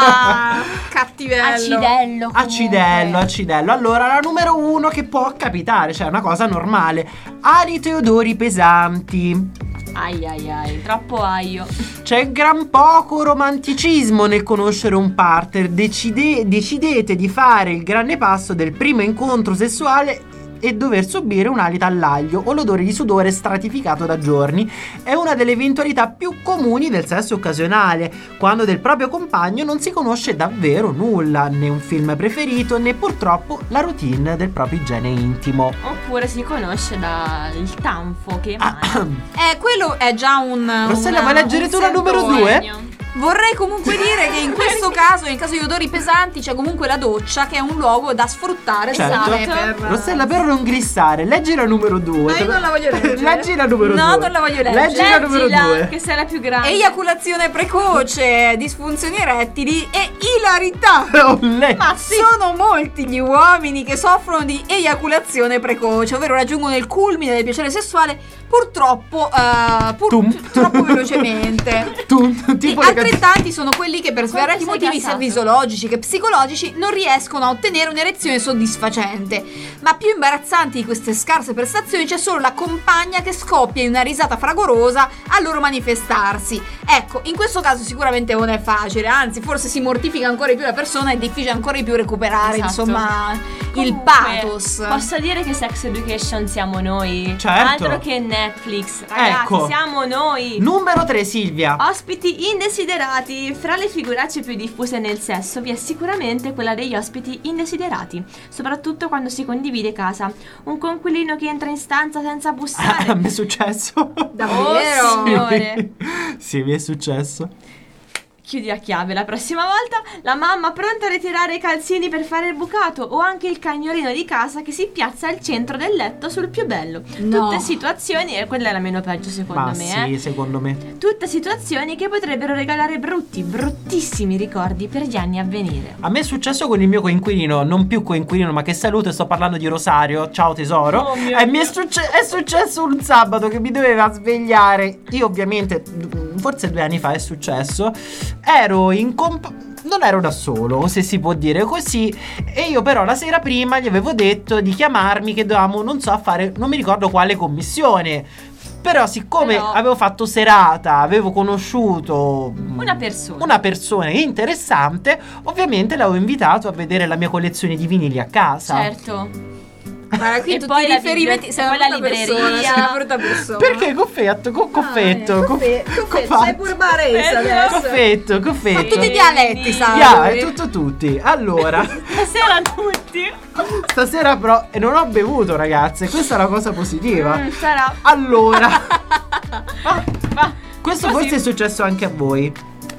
Ah, cattivello. Acidello. comunque. Acidello, acidello. Allora, la numero uno che può capitare, cioè una cosa normale. Alito e odori pesanti. Ai ai ai, troppo aglio. C'è gran poco romanticismo nel conoscere un partner. Decide- decidete di fare il grande passo del primo incontro sessuale e dover subire un alito all'aglio o l'odore di sudore stratificato da giorni. È una delle eventualità più comuni del sesso occasionale, quando del proprio compagno non si conosce davvero nulla, né un film preferito, né purtroppo la routine del proprio igiene intimo. Oppure si conosce dal tanfo che emana. Eh, quello è già un... Rossella, una- vuoi leggere un tu la numero sentore. due? Segno. Vorrei comunque dire che in questo caso, in caso di odori pesanti, c'è comunque la doccia, che è un luogo da sfruttare. Certo. sai, per... Rossella, però non glissare, leggi la numero due. No, io non la voglio leggere. Leggi la numero No, due. non la voglio leggere. Leggi la numero Leggila, due. che sei la più grande. Eiaculazione precoce, disfunzioni erettili e ilarità. Olè. Ma sono molti gli uomini che soffrono di eiaculazione precoce, ovvero raggiungono il culmine del piacere sessuale purtroppo eh, pur- Tum. troppo velocemente. Tu, E tipo le canzoni. altrettanti sono quelli che per svariati sei motivi sia gasato? fisiologici che psicologici non riescono a ottenere un'erezione soddisfacente. Ma più imbarazzanti di queste scarse prestazioni c'è solo la compagna che scoppia in una risata fragorosa al loro manifestarsi. Ecco, in questo caso sicuramente non è facile, anzi forse si mortifica ancora di più la persona, è difficile ancora di più recuperare, Esatto. insomma, il Comunque, pathos. Posso dire che Sex Education siamo noi. Certo. Altro che Netflix. Ragazzi, Ecco. siamo noi. Numero tre, Silvia. Ospiti indesiderati. Fra le figuracce più diffuse nel sesso vi è sicuramente quella degli ospiti indesiderati, soprattutto quando si condivide casa. Un coinquilino che entra in stanza senza A bussare. me è successo. Davvero? Oh, signore. Sì, mi è successo. Chiudi a chiave la prossima volta. La mamma pronta a ritirare i calzini per fare il bucato, o anche il cagnolino di casa che si piazza al centro del letto sul più bello. No. Tutte situazioni, e quella è la meno peggio secondo Ma me, sì, eh. secondo me. Tutte situazioni che potrebbero regalare brutti, bruttissimi ricordi per gli anni a venire. A me è successo con il mio coinquilino, non più coinquilino, ma che saluto, e sto parlando di Rosario. Ciao tesoro. Oh mio e mi è, Dio. succe- è successo un sabato che mi doveva svegliare. Io ovviamente, d- forse due anni fa è successo. Ero in comp- non ero da solo, se si può dire così. E io però la sera prima gli avevo detto di chiamarmi, che dovevamo, non so, a fare, non mi ricordo quale commissione. Però siccome Però- avevo fatto serata, avevo conosciuto Una persona. una persona interessante, ovviamente l'avevo invitato a vedere la mia collezione di vinili a casa. Certo. Guarda, qui E tutti poi i la riferimenti, bibli- sei poi una la brutta persona, libreria. sei una brutta persona. Perché coffetto, co- coffetto, Ah, eh, co- coffe- coffetto, coffatto. sei pure barese adesso. Coffetto, Fa coffetto. tutti i dialetti, sai? Yeah, è tutto tutti. Allora, Stasera tutti. stasera però e non ho bevuto, ragazze, questa è la cosa positiva. Mm, sarà. Allora, ah, Va. questo Così. forse è successo anche a voi.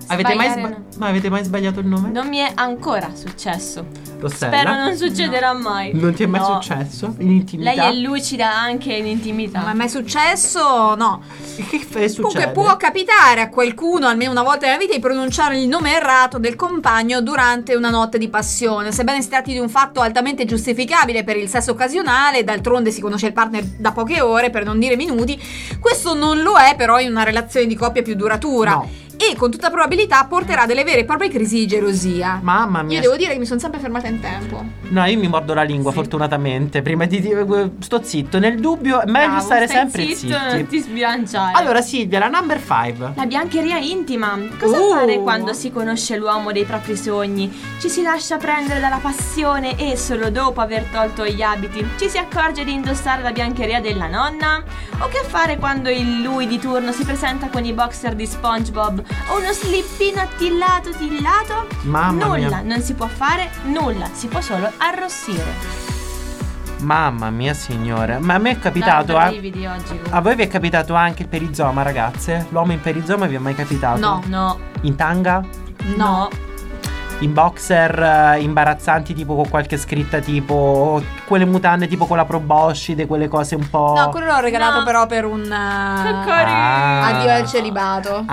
Avete mai, Sbagliare sba- no. ma avete mai sbagliato il nome? Non mi è ancora successo. Rossella? Spero non succederà mai. Non ti è mai No. successo? In intimità? Lei è lucida anche in intimità. Ma è mai successo? No. Che f- è Comunque succede? può capitare a qualcuno, almeno una volta nella vita, di pronunciare il nome errato del compagno durante una notte di passione. Sebbene si tratti di un fatto altamente giustificabile per il sesso occasionale, d'altronde si conosce il partner da poche ore, per non dire minuti, questo non lo è però in una relazione di coppia più duratura. No. E con tutta probabilità porterà delle vere e proprie crisi di gelosia. Mamma mia. Io devo dire che mi sono sempre fermata in tempo. No, io mi mordo la lingua, Sì. fortunatamente. Prima di dire sto zitto. Nel dubbio è meglio Bravo, stare stai sempre zitto, zitti. non ti sbilanciare. Allora, Silvia, la number five. La biancheria intima. Cosa Uh. fare quando si conosce l'uomo dei propri sogni? Ci si lascia prendere dalla passione e solo dopo aver tolto gli abiti ci si accorge di indossare la biancheria della nonna? O che fare quando il lui di turno si presenta con i boxer di SpongeBob o uno slippino attillato tillato? Mamma Nulla, mia. non si può fare nulla, si può solo arrossire. Mamma mia, signore. Ma a me è capitato. Dai, eh. brividi oggi. A voi vi è capitato anche il perizoma, ragazze? L'uomo in perizoma vi è mai capitato? No. No, In tanga? no. In boxer eh, imbarazzanti, tipo con qualche scritta tipo quelle mutande tipo con la proboscide, quelle cose un po'. No, quello l'ho regalato No. però per un Che uh, carino. Ah. addio al celibato.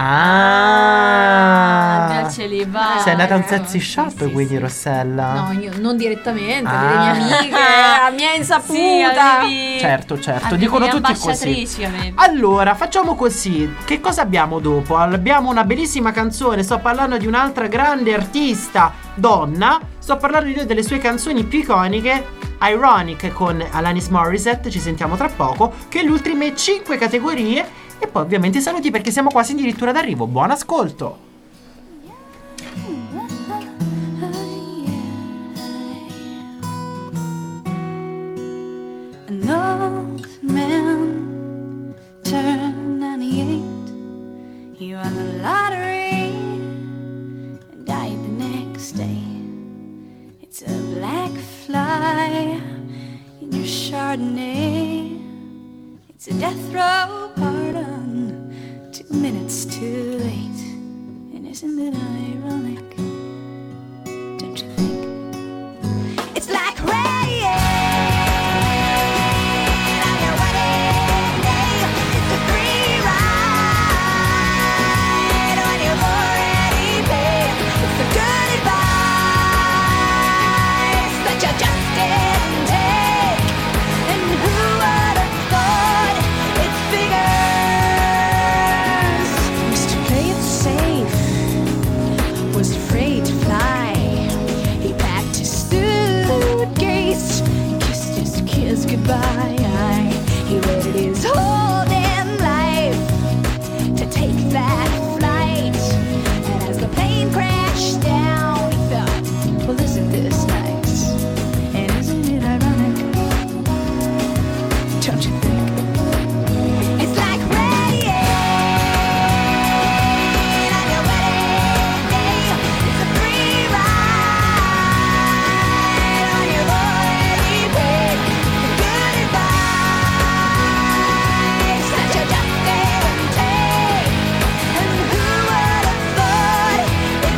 Ah, Addio al celibato. sei andata a un Eh, sexy sì, shop, sì, quindi, sì. Rossella. No, io non direttamente, Ah. delle mie amiche, a mia insaputa. Sì, avevi... Certo, certo, avevi dicono le tutti così. ambasciatrici, avevi. Allora, facciamo così. Che cosa abbiamo dopo? Abbiamo una bellissima canzone. Sto parlando di un'altra grande artista donna. Sto parlando di una delle sue canzoni più iconiche, Ironic, con Alanis Morissette. Ci sentiamo tra poco. Che le ultime cinque categorie. E poi ovviamente i saluti, perché siamo quasi addirittura d'arrivo. Buon ascolto. An old man turned ninety-eight. He won the lottery and died the next day. It's a black fly in your Chardonnay. It's a death row pardon, two minutes too late. And isn't it ironic? Don't you think? It's like rain on your wedding day. It's a free ride on your already paid. It's the good advice that you just didn't take. And who would have thought it figures? Used to play it safe, was afraid to fly. He packed his suitcase, kissed his kids goodbye. He waited his whole damn life to take that flight. And as the plane crashed down, he thought, well, isn't this nice? And isn't it ironic? Don't you think? It's like rain on your wedding day. It's a free ride on your already paid. The good advice that you just didn't take. And who would have thought it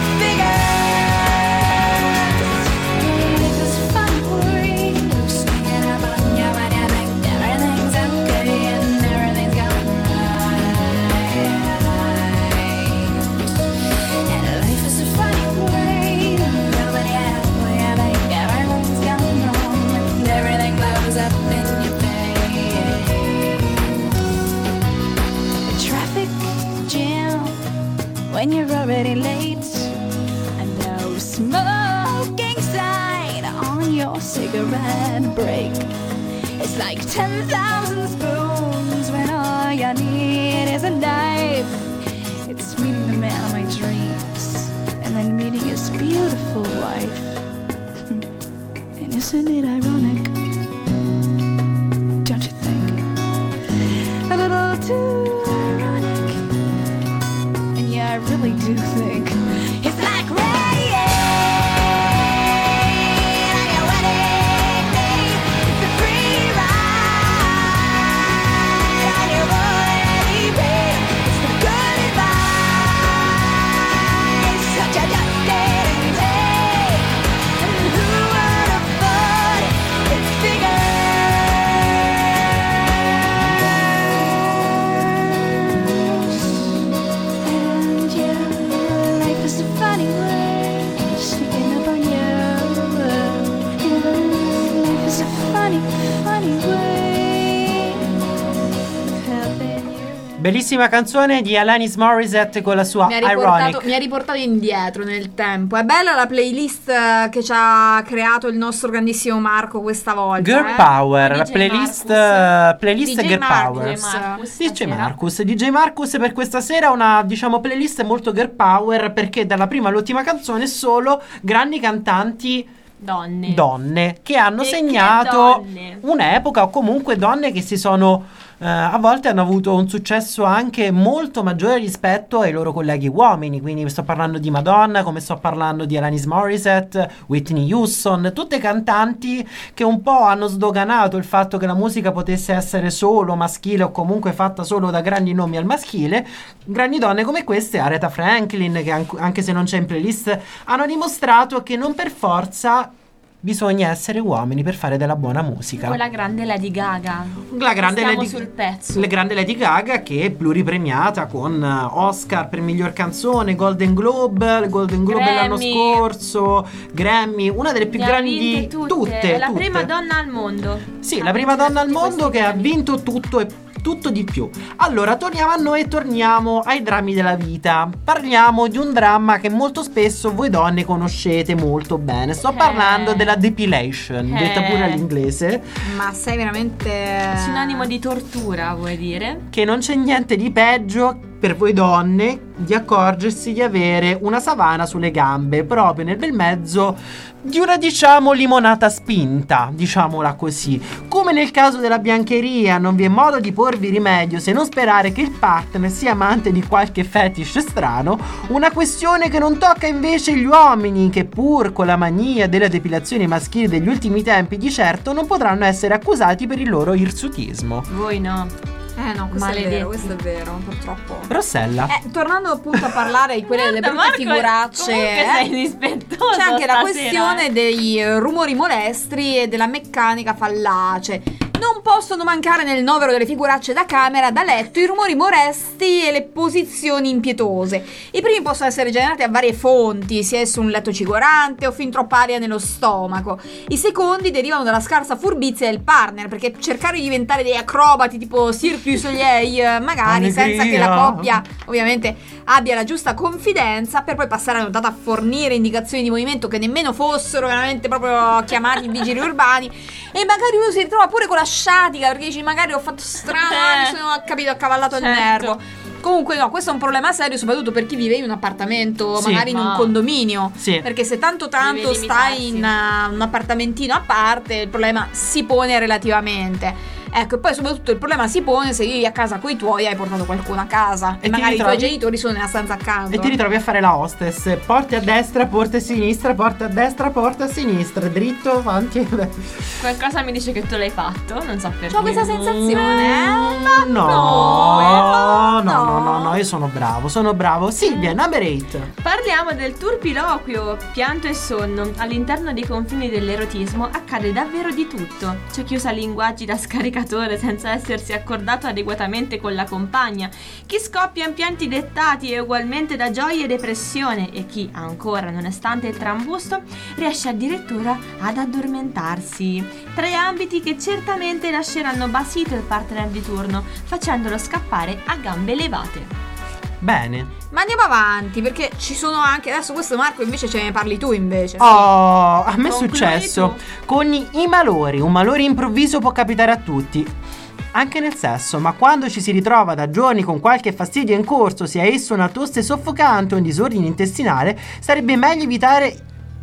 figures? It's this fun worry, sneaking up on you when you think everything's okay and everything's going right. And life is a funny way, nobody asks when you think everything's going wrong and everything blows up in your face. A traffic jam when you're already late, and no smoking sign on your cigarette break. It's like ten thousand spoons when all you need is a knife. It's meeting the man of my dreams and then meeting his beautiful wife. And isn't it ironic? Don't you think? A little too ironic. And yeah, I really do think it's like rain on your wedding day. It's a free ride on your already paid. It's the good advice Bellissima canzone di Alanis Morissette con la sua Mi ha, riportato, Ironic. mi ha riportato indietro nel tempo. È bella la playlist eh, che ci ha creato il nostro grandissimo Marco questa volta. Girl eh. Power, D J playlist, Marcus. uh, playlist D J Girl Marcus. Power. D J Marcus, D J stasera. Marcus, D J Marcus per questa sera una, diciamo, playlist molto girl power, perché dalla prima all'ultima canzone solo grandi cantanti Donne. donne che hanno E che segnato donne. un'epoca, o comunque donne che si sono eh, a volte hanno avuto un successo anche molto maggiore rispetto ai loro colleghi uomini. Quindi sto parlando di Madonna, come sto parlando di Alanis Morissette, Whitney Houston, tutte cantanti che un po' hanno sdoganato il fatto che la musica potesse essere solo maschile o comunque fatta solo da grandi nomi al maschile. Grandi donne come queste, Aretha Franklin, che anche, anche se non c'è in playlist, hanno dimostrato che non per forza bisogna essere uomini per fare della buona musica. Con la grande Lady Gaga. La grande Stiamo Lady, sul pezzo. la grande Lady Gaga, che è pluripremiata con eh, Oscar per miglior canzone, Golden Globe, il Golden Globe Grammy. l'anno scorso, Grammy, una delle più Ne ha grandi vinte tutte. tutte, È la tutte. prima donna al mondo. Sì, Ha la prima vinto donna al tutti mondo questi che ha premi. vinto tutto e tutto di più. Allora, torniamo a noi e torniamo ai drammi della vita. Parliamo di un dramma che molto spesso voi donne conoscete molto bene. Sto Eh. parlando della depilation, Eh. detta pure all'inglese, Ma sei veramente Sinonimo di tortura, vuoi dire? che non c'è niente di peggio per voi donne di accorgersi di avere una savana sulle gambe, proprio nel bel mezzo di una, diciamo, limonata spinta, diciamola così. Come nel caso della biancheria, non vi è modo di porvi rimedio se non sperare che il partner sia amante di qualche fetish strano. Una questione che non tocca invece gli uomini, che pur con la mania della depilazione maschile degli ultimi tempi di certo non potranno essere accusati per il loro irsutismo. Voi no. Eh no, questo è Maledetti. vero, questo è vero, purtroppo. Rossella. Eh, tornando appunto a parlare di quelle delle Guarda, brutte Marco, figuracce, comunque eh, sei dispettoso c'è anche la stasera, questione eh. dei eh, rumori molesti e della meccanica fallace. Non possono mancare nel novero delle figuracce da camera, da letto, i rumori molesti e le posizioni impietose. I primi possono essere generati a varie fonti, sia esso un letto cigorante o fin troppa aria nello stomaco. I secondi derivano dalla scarsa furbizia del partner, perché cercare di diventare dei acrobati tipo Cirque du Soleil, eh, magari Allegria. senza che la coppia ovviamente abbia la giusta confidenza, per poi passare la nottata a fornire indicazioni di movimento che nemmeno fossero veramente proprio chiamati vigili urbani, e magari uno si ritrova pure con la sciatica perché dici magari ho fatto strano, Eh. mi sono capito accavallato il Certo. nervo. Comunque no, questo è un problema serio soprattutto per chi vive in un appartamento, Sì. magari in un Ma- condominio, Sì. perché se tanto tanto Deve stai in limitarsi. uh, un appartamentino a parte, il problema si pone relativamente. Ecco, e poi soprattutto il problema si pone se vivi a casa coi tuoi e hai portato qualcuno a casa E e, ti magari i tuoi ritrovi- genitori sono nella stanza accanto. E ti ritrovi a fare la hostess. Porte a destra, porte a sinistra, porte a destra, porte a sinistra, dritto, avanti e Qualcosa mi dice che tu l'hai fatto, non so perché. C'ho questa sensazione, eh? Ma No, no, no, no, no, no, io sono bravo, sono bravo. Silvia, number eight. Parliamo del turpiloquio, pianto e sonno. All'interno dei confini dell'erotismo accade davvero di tutto. C'è chi usa linguaggi da scaricatore senza essersi accordato adeguatamente con la compagna, chi scoppia in pianti dettati e ugualmente da gioia e depressione, e chi, ancora nonostante il trambusto, riesce addirittura ad addormentarsi. Tre ambiti che certamente lasceranno basito il partner di turno, facendolo scappare a gambe levate. Bene. Ma andiamo avanti, perché ci sono anche. Adesso questo Marco invece ce ne parli tu invece. Oh, a me è Concludi successo tu. con i, i malori. Un malore improvviso può capitare a tutti, anche nel sesso, ma quando ci si ritrova da giorni con qualche fastidio in corso, sia esso una tosse soffocante o un disordine intestinale, sarebbe meglio evitare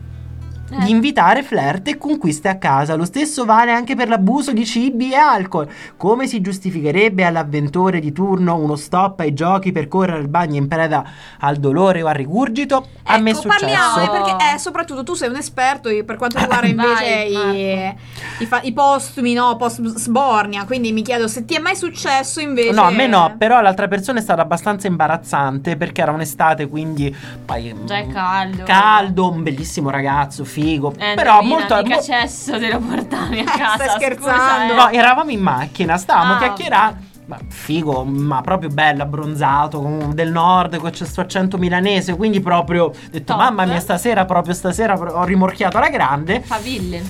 Eh. di invitare flirt e conquiste a casa. Lo stesso vale anche per l'abuso di cibi e alcol. Come si giustificherebbe all'avventore di turno uno stop ai giochi per correre al bagno in preda al dolore o al rigurgito? A me è Ecco, successo. parliamo, perché eh, soprattutto tu sei un esperto per quanto riguarda invece Vai, i, i, fa- i postumi, no, post sbornia, quindi mi chiedo se ti è mai successo invece. No, a me no, però l'altra persona è stata abbastanza imbarazzante perché era un'estate, quindi poi Già è caldo. caldo, un bellissimo ragazzo, figo, Eh, però indovina, molto mica mo- cesso te lo portavi a Eh, casa. stai scusa, scherzando? eh. No, eravamo in macchina, stavamo Ah, chiacchierando. Ma figo, ma proprio bello, abbronzato, con- del nord, con questo accento milanese, quindi proprio ho detto Top. mamma mia, stasera, proprio stasera pro- ho rimorchiato alla grande. Faville.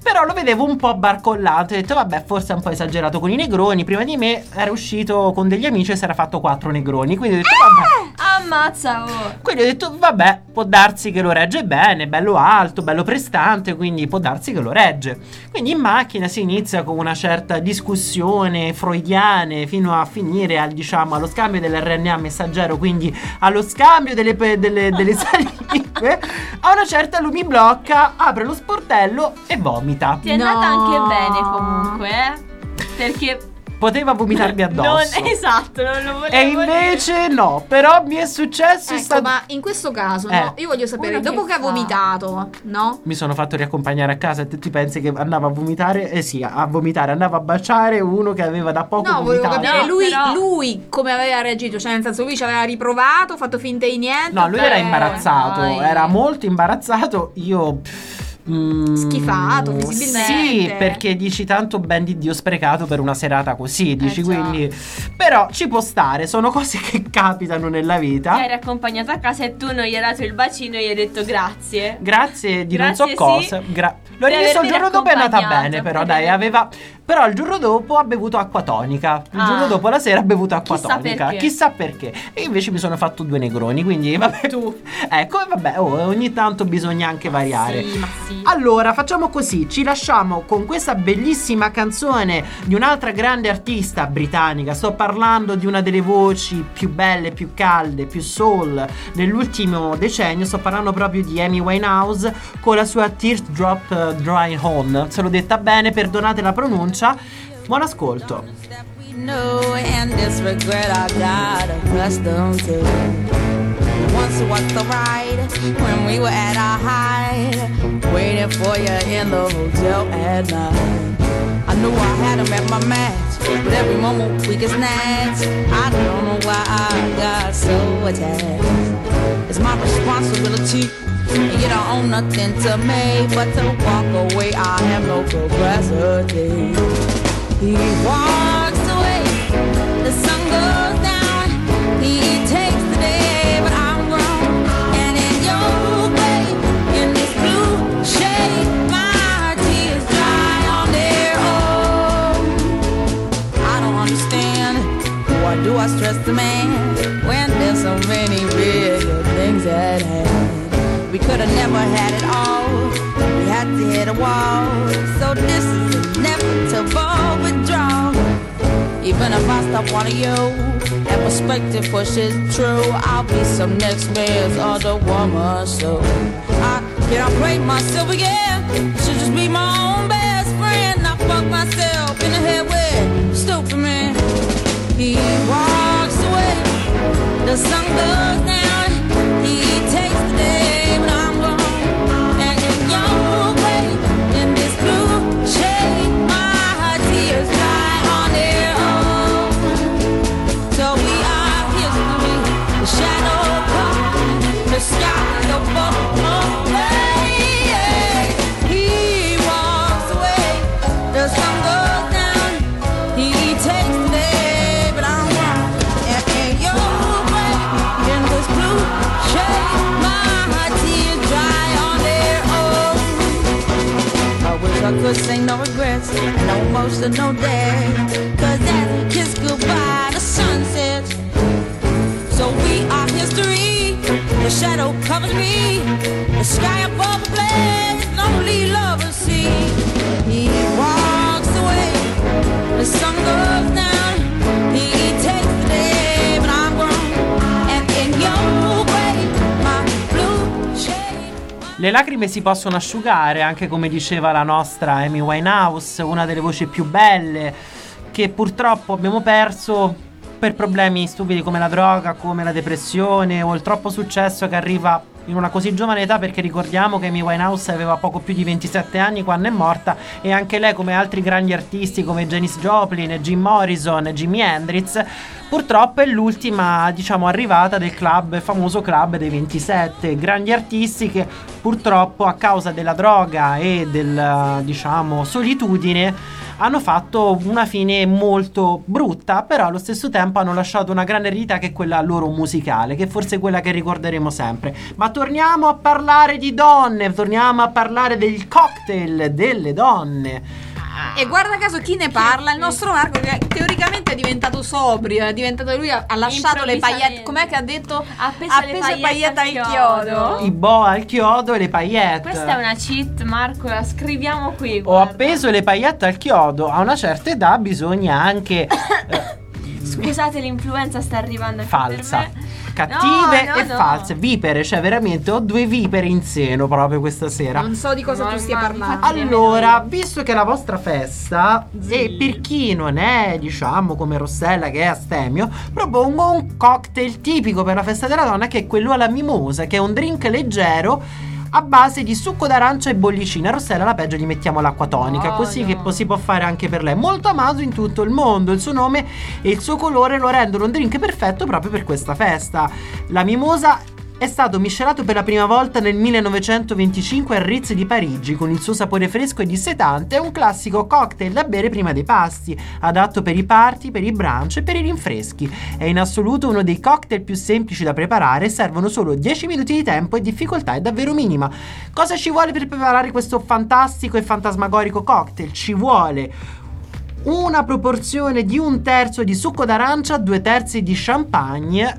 Però lo vedevo un po' barcollato. Ho detto vabbè, forse è un po' esagerato con i negroni. Prima di me era uscito con degli amici e si era fatto quattro negroni. Quindi ho detto vabbè. Ammazza, oh. Quindi ho detto vabbè, può darsi che lo regge bene, bello alto, bello prestante, quindi può darsi che lo regge. Quindi in macchina si inizia con una certa discussione freudiane fino a finire al, diciamo, allo scambio dell'erre enne a messaggero, quindi allo scambio delle, pe- delle, delle salive. A una certa lui mi blocca, apre lo sportello e vomita. Ti è No. andata anche bene comunque, eh? Perché Poteva vomitarmi addosso. non esatto, non lo volevo E invece no, però mi è successo. è Ecco, stato- ma in questo caso, Eh. no, io voglio sapere, Uno dopo che che ha fa? vomitato, no? Mi sono fatto riaccompagnare a casa e tu ti pensi che andava a vomitare? Eh sì, a vomitare, andava a baciare uno che aveva da poco No, volevo vomitato. capire No, lui, però- lui come aveva reagito, cioè nel senso lui ci aveva riprovato, fatto finta di niente. No, lui era oppure- imbarazzato, dai. era molto imbarazzato. Io mm, Schifato, visibilmente. Sì, perché dici tanto ben di Dio sprecato per una serata così, dici, già. quindi però ci può stare, sono cose che capitano nella ti vita. eri accompagnato a casa e tu non gli hai dato il bacino e gli hai detto grazie. Grazie di Grazie, non so cosa. sì. Gra- L'ho Per rivisto il avermi giorno dopo, è andata accompagnato, bene, però per dai, avermi- aveva. Però il giorno dopo ha bevuto acqua tonica. Il Ah. giorno dopo la sera ha bevuto acqua Chissà tonica. perché. Chissà perché. E invece mi sono fatto due negroni, quindi vabbè. Tu. Ecco, e vabbè, oh, ogni tanto bisogna anche variare. Sì, ma sì. Allora, facciamo così, ci lasciamo con questa bellissima canzone di un'altra grande artista britannica. Sto parlando di una delle voci più belle, più calde, più soul dell'ultimo decennio. Sto parlando proprio di Amy Winehouse con la sua Teardrop eh, Dry On. Se l'ho detta bene, perdonate la pronuncia. Buon ascolto. No, and this regret I got accustomed to. Once was the ride when we were at our height, waiting for you in the hotel at night. I knew I had him at my match, but every moment we get snatched. I don't know why I got so attached. It's my responsibility, and you don't own nothing to me but to walk away. I have no capacity. He walks away, the sun goes down. He takes the day, but I'm grown. And in your way, in this blue shade, my tears dry on their own. I don't understand, why do I stress the man when there's so many bigger things at hand? We could have never had it all, we had to hit a wall. So this is inevitable withdrawal. Even if I stop wanting you, that perspective pushes true. I'll be some next man's other woman, so I can't break myself again. Should just be my own best friend. I fuck myself in the head with stupid man. He walks away, the sun goes down. He takes the day when I'm gone. And in your way, in this blue shade, my tears dry on their own. So we are history, the shadow comes, the sky above away. He walks away, the sun goes down. He takes the day, but I'm wrong. And in your way, in this blue shade, my tears dry on their own. I wish I could say no regrets, no emotional day. Cause as we kiss goodbye, the sun sets. So we are history, the shadow covers me. The sky above a blaze, lonely lovers see. He walks away, the sun goes down. He takes the day, but I'm grown. And in your way, my blue shade. Le lacrime si possono asciugare, anche come diceva la nostra Amy Winehouse, una delle voci più belle che purtroppo abbiamo perso per problemi stupidi come la droga, come la depressione o il troppo successo che arriva in una così giovane età, perché ricordiamo che Amy Winehouse aveva poco più di ventisette anni quando è morta, e anche lei, come altri grandi artisti come Janis Joplin, Jim Morrison, Jimi Hendrix, purtroppo è l'ultima, diciamo, arrivata del club, il famoso club dei ventisette, grandi artisti che purtroppo a causa della droga e del, diciamo, solitudine hanno fatto una fine molto brutta, però allo stesso tempo hanno lasciato una grande eredità che è quella loro musicale, che forse è quella che ricorderemo sempre. Ma torniamo a parlare di donne, torniamo a parlare del cocktail delle donne. E guarda caso chi ne parla? Il nostro Marco, che teoricamente è diventato sobrio, è diventato lui, ha, ha lasciato le paillette. Com'è che ha detto? Ha appeso Ha le appeso le paillette paillette al al chiodo. chiodo. I boa al chiodo e le paillette. Questa è una cheat, Marco, la scriviamo qui. Ho guarda. appeso le paillette al chiodo. A una certa età bisogna anche eh, Scusate, l'influenza sta arrivando anche falsa, per me. cattive No, no, e no. false, vipere, cioè veramente ho due vipere in seno proprio questa sera. Non so di cosa No, tu stia ma parlando. infatti- Allora, visto che è la vostra festa, e per chi non è, diciamo, come Rossella che è astemio, propongo un cocktail tipico per la festa della donna, che è quello alla mimosa, che è un drink leggero a base di succo d'arancia e bollicina. Rossella, alla peggio gli mettiamo l'acqua tonica, No, così no. che po- si può fare anche per lei. Molto amato in tutto il mondo, il suo nome e il suo colore lo rendono un drink perfetto proprio per questa festa. La mimosa è stato miscelato per la prima volta nel millenovecentoventicinque al Ritz di Parigi. Con il suo sapore fresco e dissetante è un classico cocktail da bere prima dei pasti, adatto per i party, per i brunch e per i rinfreschi. È in assoluto uno dei cocktail più semplici da preparare, servono solo dieci minuti di tempo e difficoltà è davvero minima. Cosa ci vuole per preparare questo fantastico e fantasmagorico cocktail? Ci vuole una proporzione di un terzo di succo d'arancia, due terzi di champagne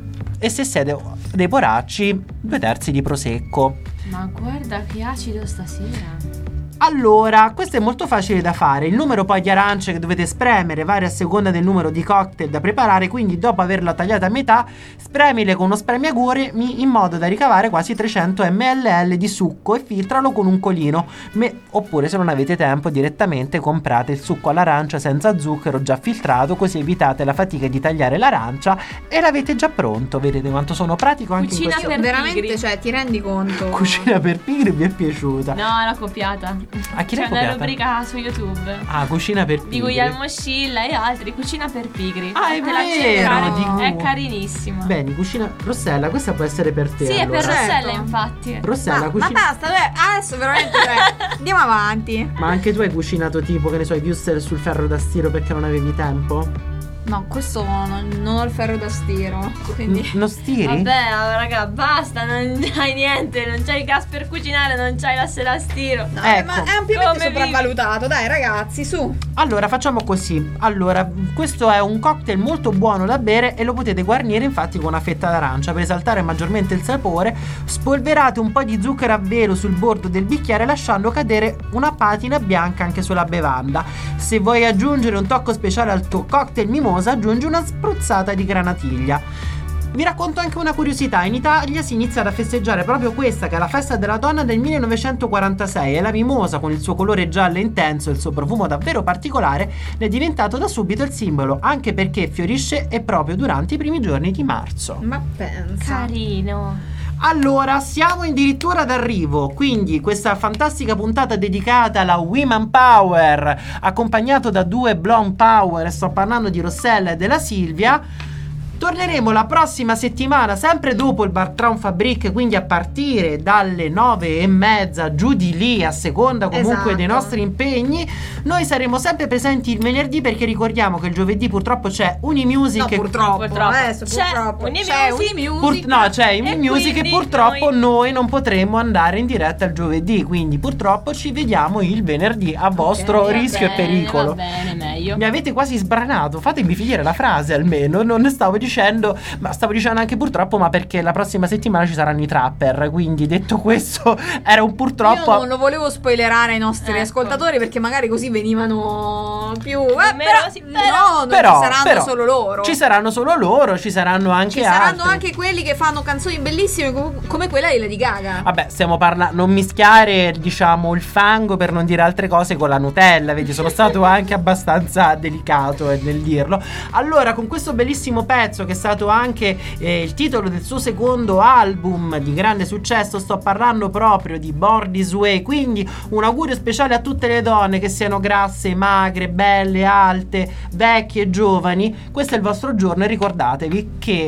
e, se siete dei poracci, due terzi di prosecco. Ma guarda che acido stasera. Allora, questo è molto facile da fare. Il numero poi di arance che dovete spremere varia a seconda del numero di cocktail da preparare, quindi dopo averla tagliata a metà, spremile con uno spremiagure in modo da ricavare quasi trecento millilitri di succo e filtralo con un colino. Me- oppure, se non avete tempo, direttamente comprate il succo all'arancia senza zucchero già filtrato, così evitate la fatica di tagliare l'arancia e l'avete già pronto. Vedete quanto sono pratico anche Cucina in questo. per Veramente, pigri. cioè, ti rendi conto? Cucina per pigri mi è piaciuta. No, l'ho copiata. A chi l'hai C'è una copiata? rubrica su YouTube Ah, cucina per di pigri. Guglielmo Scilla e altri, Cucina per pigri. Ah, è Te la vero, cercare, di Gu- è carinissima. Bene, cucina. Rossella, questa può essere per te. Sì, è per allora. Certo. Rossella, infatti. Rossella, Ma, ma cucina. basta, dai, adesso veramente dai, andiamo avanti. Ma anche tu hai cucinato tipo, che ne so, i wurstel sul ferro da stiro perché non avevi tempo? No, questo non, non ho il ferro da stiro, quindi... N- non stiri? Vabbè, raga, basta, non c'hai niente, non c'hai il gas per cucinare, non c'hai l'asse da stiro. No, Ecco. ma è ampiamente Come sopravvalutato, dai ragazzi, su. Allora, facciamo così. Allora, questo è un cocktail molto buono da bere e lo potete guarnire infatti con una fetta d'arancia per esaltare maggiormente il sapore. Spolverate un po' di zucchero a velo sul bordo del bicchiere lasciando cadere una patina bianca anche sulla bevanda. Se vuoi aggiungere un tocco speciale al tuo cocktail mimosa, aggiungi una spruzzata di granatiglia. Vi racconto anche una curiosità: in Italia si inizia a festeggiare proprio questa, che è la festa della donna del millenovecentoquarantasei, e la mimosa, con il suo colore giallo intenso e il suo profumo davvero particolare, ne è diventato da subito il simbolo, anche perché fiorisce e proprio durante i primi giorni di marzo. Ma pensa. Carino. Allora, siamo addirittura d'arrivo, quindi questa fantastica puntata dedicata alla Women Power, accompagnato da due Blonde Power, sto parlando di Rossella e della Silvia. Torneremo la prossima settimana, sempre dopo il Bartram Fabric, quindi a partire dalle nove e mezza giù di lì, a seconda comunque Esatto. dei nostri impegni. Noi saremo sempre presenti il venerdì, perché ricordiamo che il giovedì purtroppo c'è Unimusic. No, purtroppo, Purtroppo. adesso C'è purtroppo Unimusic. c'è Unimusic. Pur- no, c'è E Unimusic e quindi purtroppo noi... noi- non potremo andare in diretta il giovedì, quindi purtroppo ci vediamo il venerdì a vostro Va rischio bene, e pericolo. Va bene, meglio. Mi avete quasi sbranato, fatemi finire la frase almeno, non ne stavo dicendo, ma stavo dicendo anche purtroppo, ma perché la prossima settimana ci saranno i trapper, quindi detto questo era un purtroppo. Io non lo volevo spoilerare ai nostri Ecco. ascoltatori, perché magari così venivano più eh, Numerosi, però, però- no, non Però, ci saranno però, solo loro. Ci saranno solo loro, ci saranno anche Ci saranno altri. anche quelli che fanno canzoni bellissime com- come quella di Lady Gaga. Vabbè, stiamo parlando, non mischiare, diciamo, il fango, per non dire altre cose, con la Nutella, vedi, sono stato anche abbastanza delicato eh, nel dirlo. Allora, con questo bellissimo pezzo, che è stato anche eh, il titolo del suo secondo album di grande successo, sto parlando proprio di Born This Way, quindi un augurio speciale a tutte le donne, che siano grasse, magre, belle, alte, vecchie, giovani. Questo è il vostro giorno e ricordatevi che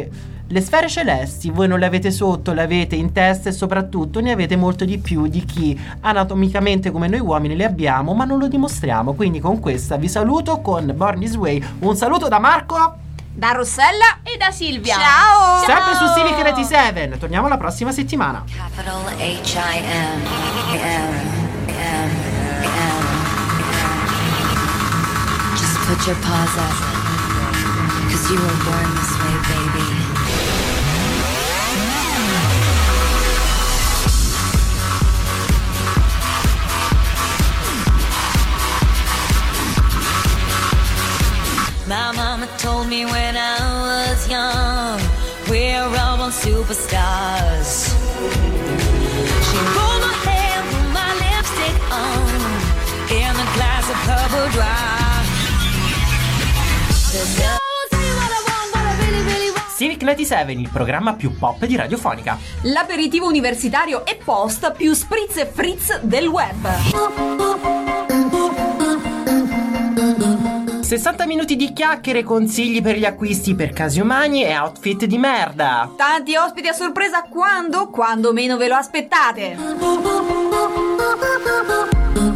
le sfere celesti voi non le avete sotto, le avete in testa e soprattutto ne avete molto di più di chi anatomicamente come noi uomini le abbiamo, ma non lo dimostriamo. Quindi con questa vi saluto con Born This Way. Un saluto da Marco, Da Rossella. E da Silvia. Ciao. sempre su Civic trentasette. Torniamo la prossima settimana. Capital H I M M M M. Just put your paws up, 'cause you were born this way, baby. My mama told me when I was young, we're all born superstars. She rolled my hair, put my lipstick on, in a glass of purple dry. There's no telling what I want, what I really, really want. Civic trentasette, il programma più pop di Radiofonica. L'aperitivo universitario e post più spritz e fritz del web. sessanta minuti di chiacchiere, consigli per gli acquisti per casi umani e outfit di merda. Tanti ospiti a sorpresa quando? Quando meno ve lo aspettate.